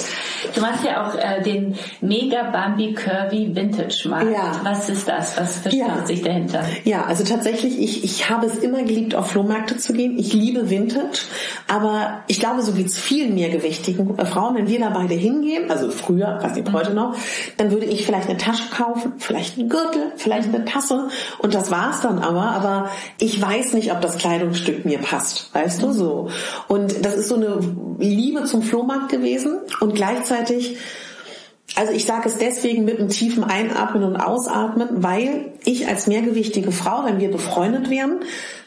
Du machst ja auch den Mega Bambi Curvy Vintage Markt. Ja. Was ist das? Was versteckt sich dahinter? Ja, also tatsächlich, ich habe es immer geliebt, auf Flohmärkte zu gehen. Ich liebe Vintage, aber ich glaube, so geht's vielen mehrgewichtigen Frauen, wenn wir da beide hingehen, also früher, weiß nicht, heute noch, dann würde ich vielleicht eine Tasche kaufen, vielleicht einen Gürtel, vielleicht eine Tasse und das war's dann aber ich weiß nicht, ob das Kleidungsstück mir passt, weißt du, so. Und das ist so eine Liebe zum Flohmarkt gewesen und gleichzeitig, also ich sage es deswegen mit einem tiefen Einatmen und Ausatmen, weil ich als mehrgewichtige Frau, wenn wir befreundet wären,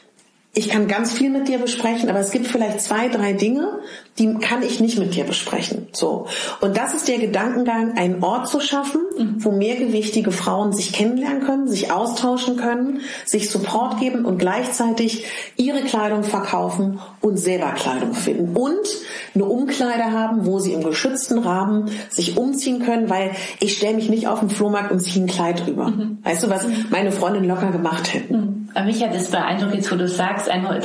ich kann ganz viel mit dir besprechen, aber es gibt vielleicht 2, 3 Dinge, die kann ich nicht mit dir besprechen. So. Und das ist der Gedankengang, einen Ort zu schaffen, wo mehrgewichtige Frauen sich kennenlernen können, sich austauschen können, sich Support geben und gleichzeitig ihre Kleidung verkaufen und selber Kleidung finden. Und eine Umkleide haben, wo sie im geschützten Rahmen sich umziehen können, weil ich stelle mich nicht auf den Flohmarkt und ziehe ein Kleid drüber. Weißt du, was meine Freundin locker gemacht hätten? Aber mich hat es beeindruckt, jetzt wo du sagst,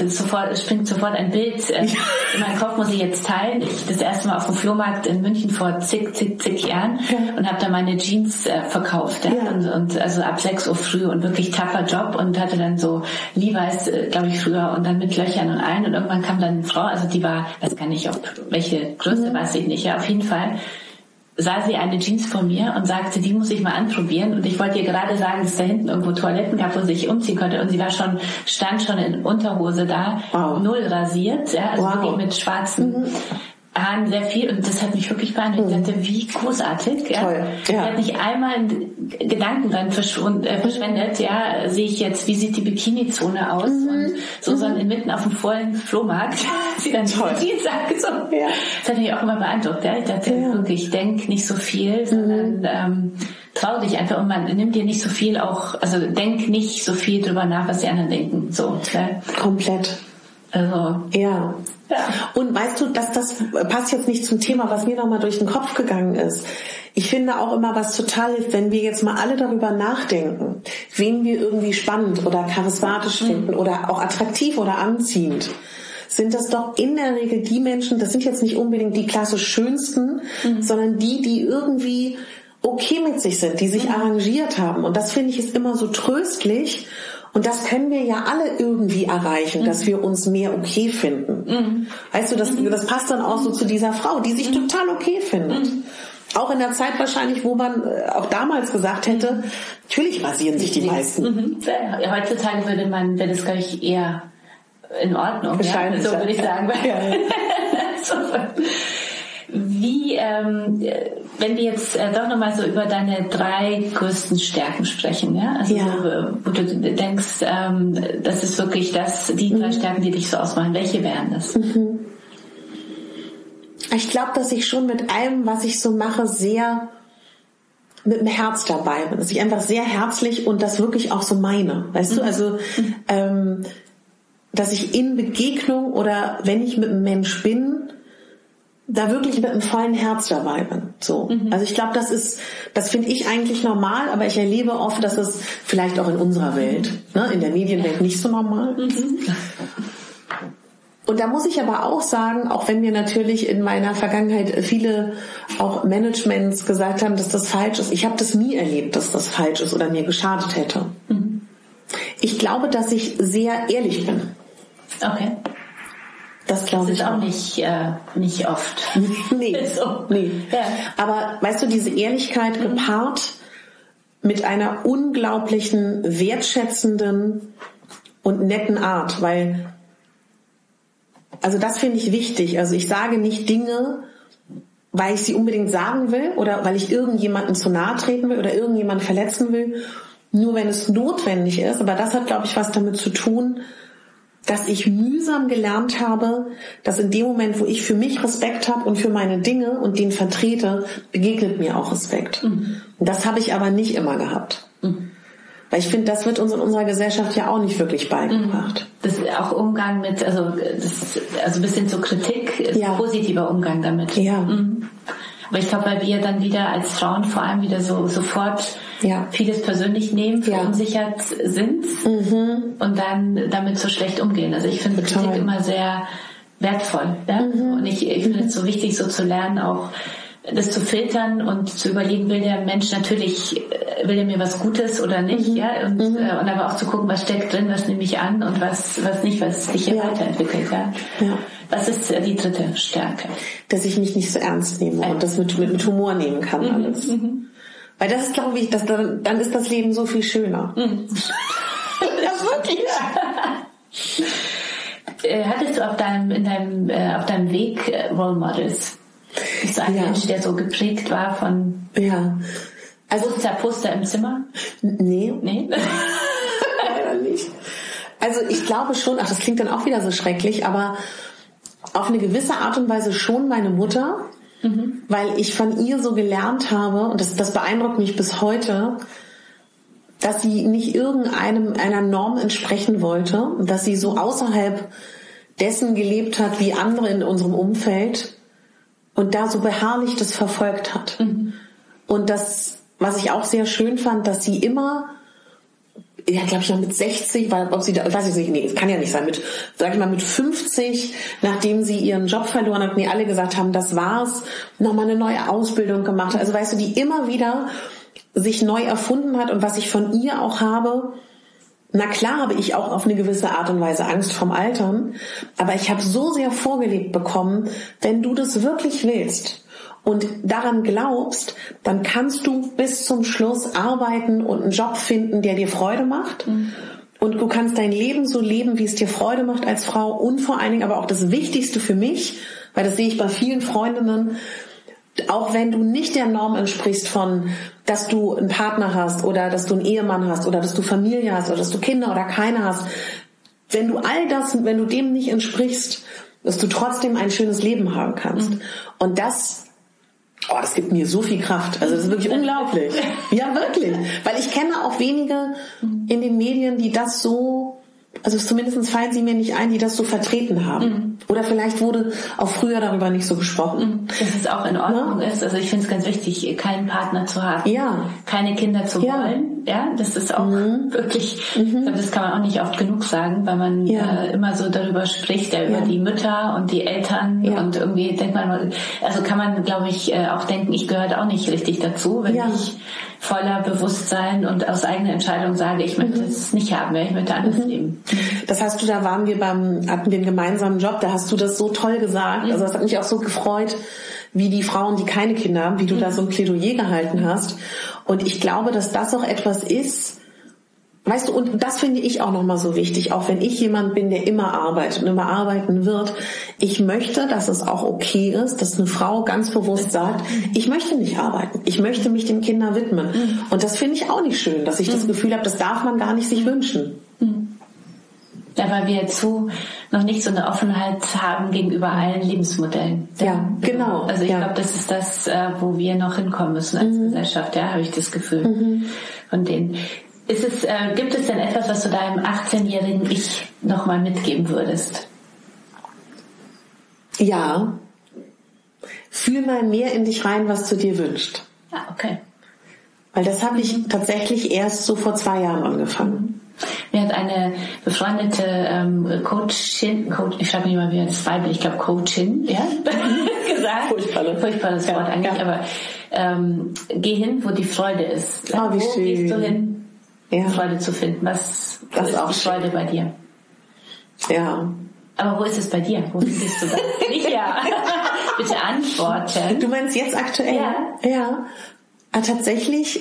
es springt sofort ein Bild in meinen Kopf, muss ich jetzt teilen. Ich das erste Mal auf dem Flohmarkt in München vor zig Jahren und habe da meine Jeans verkauft. Und also ab 6 Uhr früh und wirklich tapfer Job und hatte dann so Levi's, glaube ich, früher und dann mit Löchern und allen. Und irgendwann kam dann eine Frau, also die war, weiß gar nicht, welche Größe, weiß ich nicht, ja, auf jeden Fall sah sie eine Jeans von mir und sagte, die muss ich mal anprobieren. Und ich wollte ihr gerade sagen, dass es da hinten irgendwo Toiletten gab, wo sie sich umziehen konnte. Und sie stand schon in Unterhose da, null rasiert, ja, also wirklich mit schwarzen Haaren sehr viel. Und das hat mich wirklich beeindruckt. Ich dachte, wie großartig. Ja. Toll. Sie hat nicht einmal einen Gedanken dran verschwendet. Ja, sehe ich jetzt, wie sieht die Bikini-Zone aus? Und so, sondern inmitten auf dem vollen Flohmarkt. Sie dann die Jeans angezogen. Ja. Das hat mich auch immer beeindruckt. Ja. Ich dachte wirklich, denk nicht so viel, sondern trau dich einfach und man nimmt dir nicht so viel auch, also denk nicht so viel drüber nach, was die anderen denken. So. Ja. Komplett. Also. Ja. Und weißt du, das passt jetzt nicht zum Thema, was mir nochmal durch den Kopf gegangen ist. Ich finde auch immer, was total hilft, wenn wir jetzt mal alle darüber nachdenken, wen wir irgendwie spannend oder charismatisch finden oder auch attraktiv oder anziehend, sind das doch in der Regel die Menschen, das sind jetzt nicht unbedingt die klassisch schönsten, sondern die irgendwie okay mit sich sind, die sich arrangiert haben. Und das finde ich ist immer so tröstlich. Und das können wir ja alle irgendwie erreichen, dass wir uns mehr okay finden. Weißt du, das passt dann auch so zu dieser Frau, die sich total okay findet. Auch in der Zeit wahrscheinlich, wo man auch damals gesagt hätte, natürlich rasieren sich die meisten. Ja, heutzutage wäre das, glaube ich, eher in Ordnung. Wahrscheinlich. Ja? So würde ich sagen. Wie, wenn wir jetzt doch nochmal so über deine 3 größten Stärken sprechen, ja? Also wo du denkst, das ist wirklich die 3 Stärken, die dich so ausmachen. Welche wären das? Ich glaube, dass ich schon mit allem, was ich so mache, sehr mit dem Herz dabei bin. Dass ich einfach sehr herzlich und das wirklich auch so meine. Weißt du, also dass ich in Begegnung oder wenn ich mit einem Mensch bin, da wirklich mit einem vollen Herz dabei bin. So. Also ich glaube, das finde ich eigentlich normal, aber ich erlebe oft, dass es vielleicht auch in unserer Welt, ne, in der Medienwelt nicht so normal ist. Und da muss ich aber auch sagen, auch wenn mir natürlich in meiner Vergangenheit viele auch Managements gesagt haben, dass das falsch ist, ich habe das nie erlebt, dass das falsch ist oder mir geschadet hätte. Ich glaube, dass ich sehr ehrlich bin. Okay. Das glaube ich auch. Nicht oft. Nee. So. Nee. Ja. Aber weißt du, diese Ehrlichkeit gepaart mit einer unglaublichen, wertschätzenden und netten Art, weil, also das finde ich wichtig. Also ich sage nicht Dinge, weil ich sie unbedingt sagen will oder weil ich irgendjemanden zu nahe treten will oder irgendjemanden verletzen will, nur wenn es notwendig ist. Aber das hat, glaube ich, was damit zu tun, dass ich mühsam gelernt habe, dass in dem Moment, wo ich für mich Respekt habe und für meine Dinge und den vertrete, begegnet mir auch Respekt. Und das habe ich aber nicht immer gehabt. Weil ich finde, das wird uns in unserer Gesellschaft ja auch nicht wirklich beigebracht. Das ist auch Umgang mit, also ein bisschen zur Kritik, ist ein positiver Umgang damit. Ja. Aber ich glaube, weil wir dann wieder als Frauen vor allem wieder so sofort vieles persönlich nehmen, verunsichert sind und dann damit so schlecht umgehen. Also ich finde Kritik immer sehr wertvoll. Ja? Und ich finde es so wichtig, so zu lernen, auch das zu filtern und zu überlegen, will der Mensch natürlich, will er mir was Gutes oder nicht, ja, und aber auch zu gucken, was steckt drin, was nehme ich an und was nicht, was sich hier weiterentwickelt, ja. Was ist die dritte Stärke? Dass ich mich nicht so ernst nehme und das mit Humor nehmen kann alles. Weil das ist, glaube ich, dann ist das Leben so viel schöner. Ja, wirklich. Hattest du auf deinem Weg Role Models? Bist du ein Mensch, der so geprägt war von also Poster im Zimmer? Nee. Leider nicht. Also ich glaube schon, das klingt dann auch wieder so schrecklich, aber auf eine gewisse Art und Weise schon meine Mutter, weil ich von ihr so gelernt habe, und das beeindruckt mich bis heute, dass sie nicht einer Norm entsprechen wollte und dass sie so außerhalb dessen gelebt hat, wie andere in unserem Umfeld und da so beharrlich das verfolgt hat. Und das, was ich auch sehr schön fand, dass sie immer, glaube ich noch mit 60, ich weiß nicht, das kann ja nicht sein, mit 50, nachdem sie ihren Job verloren hat, mir alle gesagt haben, das war's, nochmal eine neue Ausbildung gemacht hat. Also weißt du, die immer wieder sich neu erfunden hat und was ich von ihr auch habe, na klar habe ich auch auf eine gewisse Art und Weise Angst vorm Altern, aber ich habe so sehr vorgelebt bekommen, wenn du das wirklich willst und daran glaubst, dann kannst du bis zum Schluss arbeiten und einen Job finden, der dir Freude macht. Und du kannst dein Leben so leben, wie es dir Freude macht als Frau und vor allen Dingen aber auch das Wichtigste für mich, weil das sehe ich bei vielen Freundinnen, auch wenn du nicht der Norm entsprichst von, dass du einen Partner hast oder dass du einen Ehemann hast oder dass du Familie hast oder dass du Kinder oder keine hast, wenn du dem nicht entsprichst, dass du trotzdem ein schönes Leben haben kannst. Und das gibt mir so viel Kraft. Also das ist wirklich unglaublich. Ja, wirklich. Weil ich kenne auch wenige in den Medien, die das so, also zumindest fallen sie mir nicht ein, die das so vertreten haben. Oder vielleicht wurde auch früher darüber nicht so gesprochen. Dass es auch in Ordnung ist. Also ich finde es ganz wichtig, keinen Partner zu haben. Ja. Keine Kinder zu wollen. Ja, das ist auch wirklich, ich glaube, das kann man auch nicht oft genug sagen, weil man immer so darüber spricht, über die Mütter und die Eltern und irgendwie denkt man, also kann man, glaube ich, auch denken, ich gehöre da auch nicht richtig dazu, wenn ich voller Bewusstsein und aus eigener Entscheidung sage, ich möchte es nicht haben, ich möchte anders leben. Das hast du, da hatten wir einen gemeinsamen Job, da hast du das so toll gesagt, also das hat mich auch so gefreut, wie die Frauen, die keine Kinder haben, wie du da so ein Plädoyer gehalten hast. Und ich glaube, dass das auch etwas ist, weißt du, und das finde ich auch nochmal so wichtig, auch wenn ich jemand bin, der immer arbeitet und immer arbeiten wird. Ich möchte, dass es auch okay ist, dass eine Frau ganz bewusst sagt, ich möchte nicht arbeiten, ich möchte mich den Kindern widmen. Und das finde ich auch nicht schön, dass ich das Gefühl habe, das darf man gar nicht sich wünschen. Ja, weil wir noch nicht so eine Offenheit haben gegenüber allen Lebensmodellen. Ja, genau. Also ich glaube, das ist das, wo wir noch hinkommen müssen als Gesellschaft, habe ich das Gefühl. Von denen. Gibt es denn etwas, was du deinem 18-jährigen Ich nochmal mitgeben würdest? Ja. Fühl mal mehr in dich rein, was du dir wünschst. Ah, okay. Weil das habe ich tatsächlich erst so vor 2 Jahren angefangen. Mir hat eine befreundete Coachin, ich frage mich mal, wie das weiblich, ich glaube Coachin, gesagt. Furchtbares Wort eigentlich, aber geh hin, wo die Freude ist. Oh, wie wo schön. Gehst du hin, Freude zu finden? Was ist auch die Freude bei dir? Ja. Aber wo ist es bei dir? Wo bist du da? Nicht bitte antworten. Du meinst jetzt aktuell? Ja. Tatsächlich,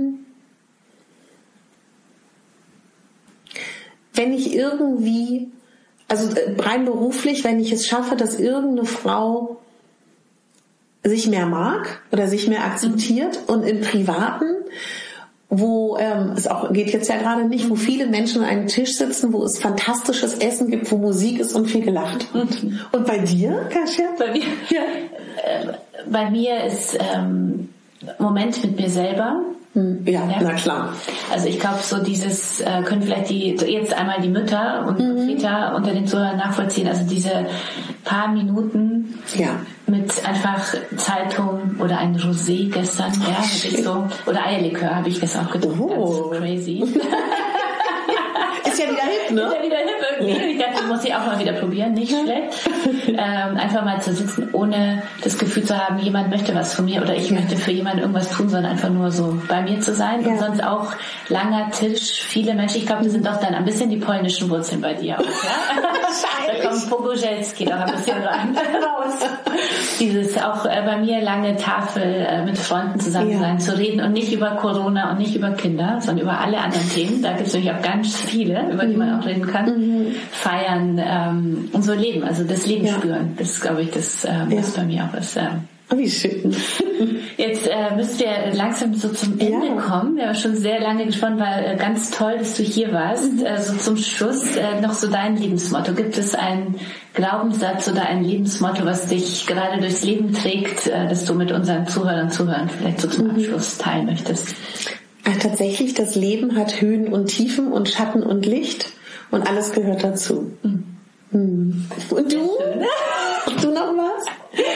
wenn ich irgendwie, also rein beruflich, wenn ich es schaffe, dass irgendeine Frau sich mehr mag oder sich mehr akzeptiert und im Privaten, wo es auch geht jetzt ja gerade nicht, wo viele Menschen an einem Tisch sitzen, wo es fantastisches Essen gibt, wo Musik ist und viel gelacht wird. Und bei dir, Kasia? Bei mir? Ja. Bei mir ist Moment mit mir selber. Ja, na klar. Also ich glaube, so dieses können vielleicht jetzt einmal die Mütter und Väter unter den Zuhörern nachvollziehen. Also diese paar Minuten mit einfach Zeitung oder ein Rosé gestern, oder Eierlikör habe ich gestern auch getrunken. Oh. Ganz crazy. Ist ja wieder hip, ne? Ist ja wieder hip irgendwie. Ich dachte, das muss ich auch mal wieder probieren, nicht schlecht. Einfach mal zu sitzen, ohne das Gefühl zu haben, jemand möchte was von mir oder ich möchte für jemanden irgendwas tun, sondern einfach nur so bei mir zu sein. Und sonst auch langer Tisch, viele Menschen. Ich glaube, das sind doch dann ein bisschen die polnischen Wurzeln bei dir auch, ja? Da kommt Pogozelski noch ein bisschen rein. Dieses auch bei mir lange Tafel mit Freunden zusammen sein, zu reden und nicht über Corona und nicht über Kinder, sondern über alle anderen Themen. Da gibt es natürlich auch ganz viele, über die man auch reden kann. Feiern und so leben, also das Leben spüren. Das ist, glaube ich, das, was bei mir auch ist. Wie schön. Jetzt müssen wir langsam so zum Ende kommen. Wir haben schon sehr lange gesprochen, war ganz toll, dass du hier warst. So zum Schluss noch so dein Lebensmotto. Gibt es einen Glaubenssatz oder ein Lebensmotto, was dich gerade durchs Leben trägt, das du mit unseren Zuhörern vielleicht so zum Abschluss teilen möchtest? Tatsächlich, das Leben hat Höhen und Tiefen und Schatten und Licht und alles gehört dazu. Und du? Hast du noch was?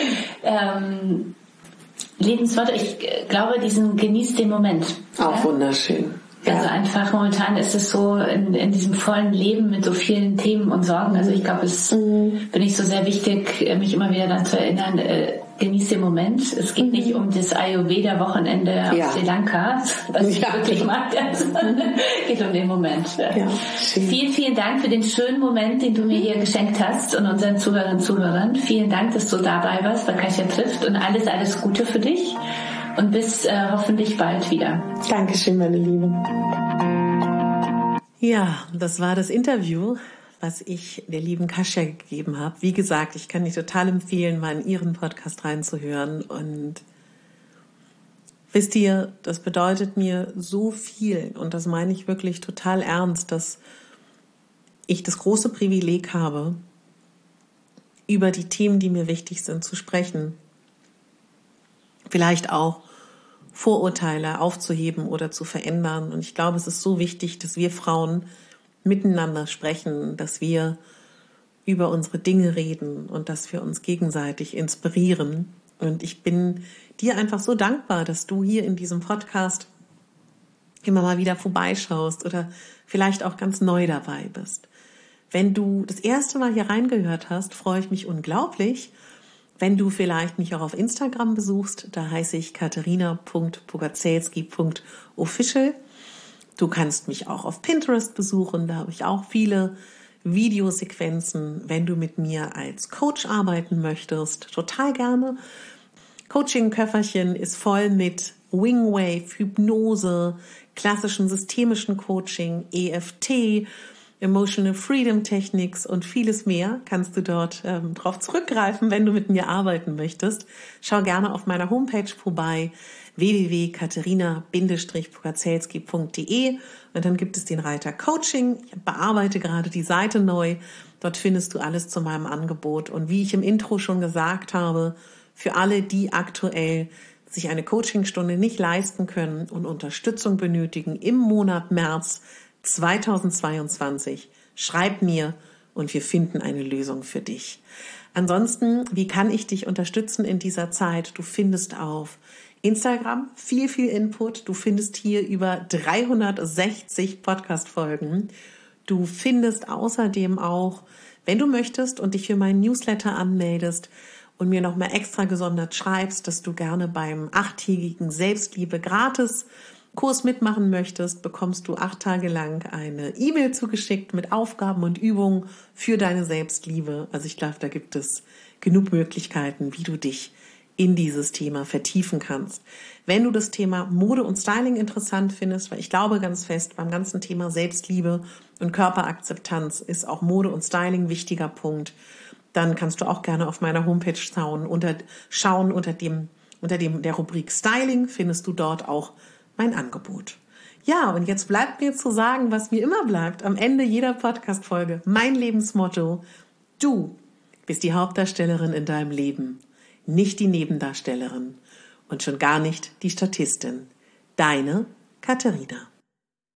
Lebensmotto, ich glaube, genieß den Moment. Auch wunderschön. Also einfach momentan ist es so in diesem vollen Leben mit so vielen Themen und Sorgen. Also ich glaube, es finde ich so sehr wichtig, mich immer wieder daran zu erinnern, genieß den Moment. Es geht nicht um das Ayurveda-Wochenende auf Sri Lanka, was ich wirklich mag. Es geht um den Moment. Vielen, vielen Dank für den schönen Moment, den du mir hier geschenkt hast und unseren Zuhörern und Zuhörern. Vielen Dank, dass du dabei warst bei Kasia trifft und alles Gute für dich. Und bis hoffentlich bald wieder. Dankeschön, meine Liebe. Ja, das war das Interview, was ich der lieben Kasia gegeben habe. Wie gesagt, ich kann dich total empfehlen, mal in ihren Podcast reinzuhören. Und wisst ihr, das bedeutet mir so viel. Und das meine ich wirklich total ernst, dass ich das große Privileg habe, über die Themen, die mir wichtig sind, zu sprechen. Vielleicht auch Vorurteile aufzuheben oder zu verändern. Und ich glaube, es ist so wichtig, dass wir Frauen miteinander sprechen, dass wir über unsere Dinge reden und dass wir uns gegenseitig inspirieren. Und ich bin dir einfach so dankbar, dass du hier in diesem Podcast immer mal wieder vorbeischaust oder vielleicht auch ganz neu dabei bist. Wenn du das erste Mal hier reingehört hast, freue ich mich unglaublich. Wenn du vielleicht mich auch auf Instagram besuchst, da heiße ich katerina.pogazelski.official. Du kannst mich auch auf Pinterest besuchen, da habe ich auch viele Videosequenzen. Wenn du mit mir als Coach arbeiten möchtest, total gerne. Coaching-Köfferchen ist voll mit Wingwave, Hypnose, klassischen systemischen Coaching, EFT, Emotional Freedom Techniques und vieles mehr kannst du dort drauf zurückgreifen, wenn du mit mir arbeiten möchtest. Schau gerne auf meiner Homepage vorbei, www.katerina-pogazelski.de, und dann gibt es den Reiter Coaching. Ich bearbeite gerade die Seite neu. Dort findest du alles zu meinem Angebot. Und wie ich im Intro schon gesagt habe, für alle, die aktuell sich eine Coachingstunde nicht leisten können und Unterstützung benötigen im Monat März 2022, schreib mir und wir finden eine Lösung für dich. Ansonsten, wie kann ich dich unterstützen in dieser Zeit? Du findest auf Instagram viel Input. Du findest hier über 360 Podcast-Folgen. Du findest außerdem auch, wenn du möchtest und dich für meinen Newsletter anmeldest und mir nochmal extra gesondert schreibst, dass du gerne beim 8-tägigen Selbstliebe-Gratis-Kurs mitmachen möchtest, bekommst du 8 Tage lang eine E-Mail zugeschickt mit Aufgaben und Übungen für deine Selbstliebe. Also ich glaube, da gibt es genug Möglichkeiten, wie du dich in dieses Thema vertiefen kannst. Wenn du das Thema Mode und Styling interessant findest, weil ich glaube ganz fest, beim ganzen Thema Selbstliebe und Körperakzeptanz ist auch Mode und Styling ein wichtiger Punkt, dann kannst du auch gerne auf meiner Homepage schauen. Unter der Rubrik Styling findest du dort auch mein Angebot. Ja, und jetzt bleibt mir zu sagen, was mir immer bleibt am Ende jeder Podcast-Folge. Mein Lebensmotto: Du bist die Hauptdarstellerin in deinem Leben, nicht die Nebendarstellerin und schon gar nicht die Statistin. Deine Katharina.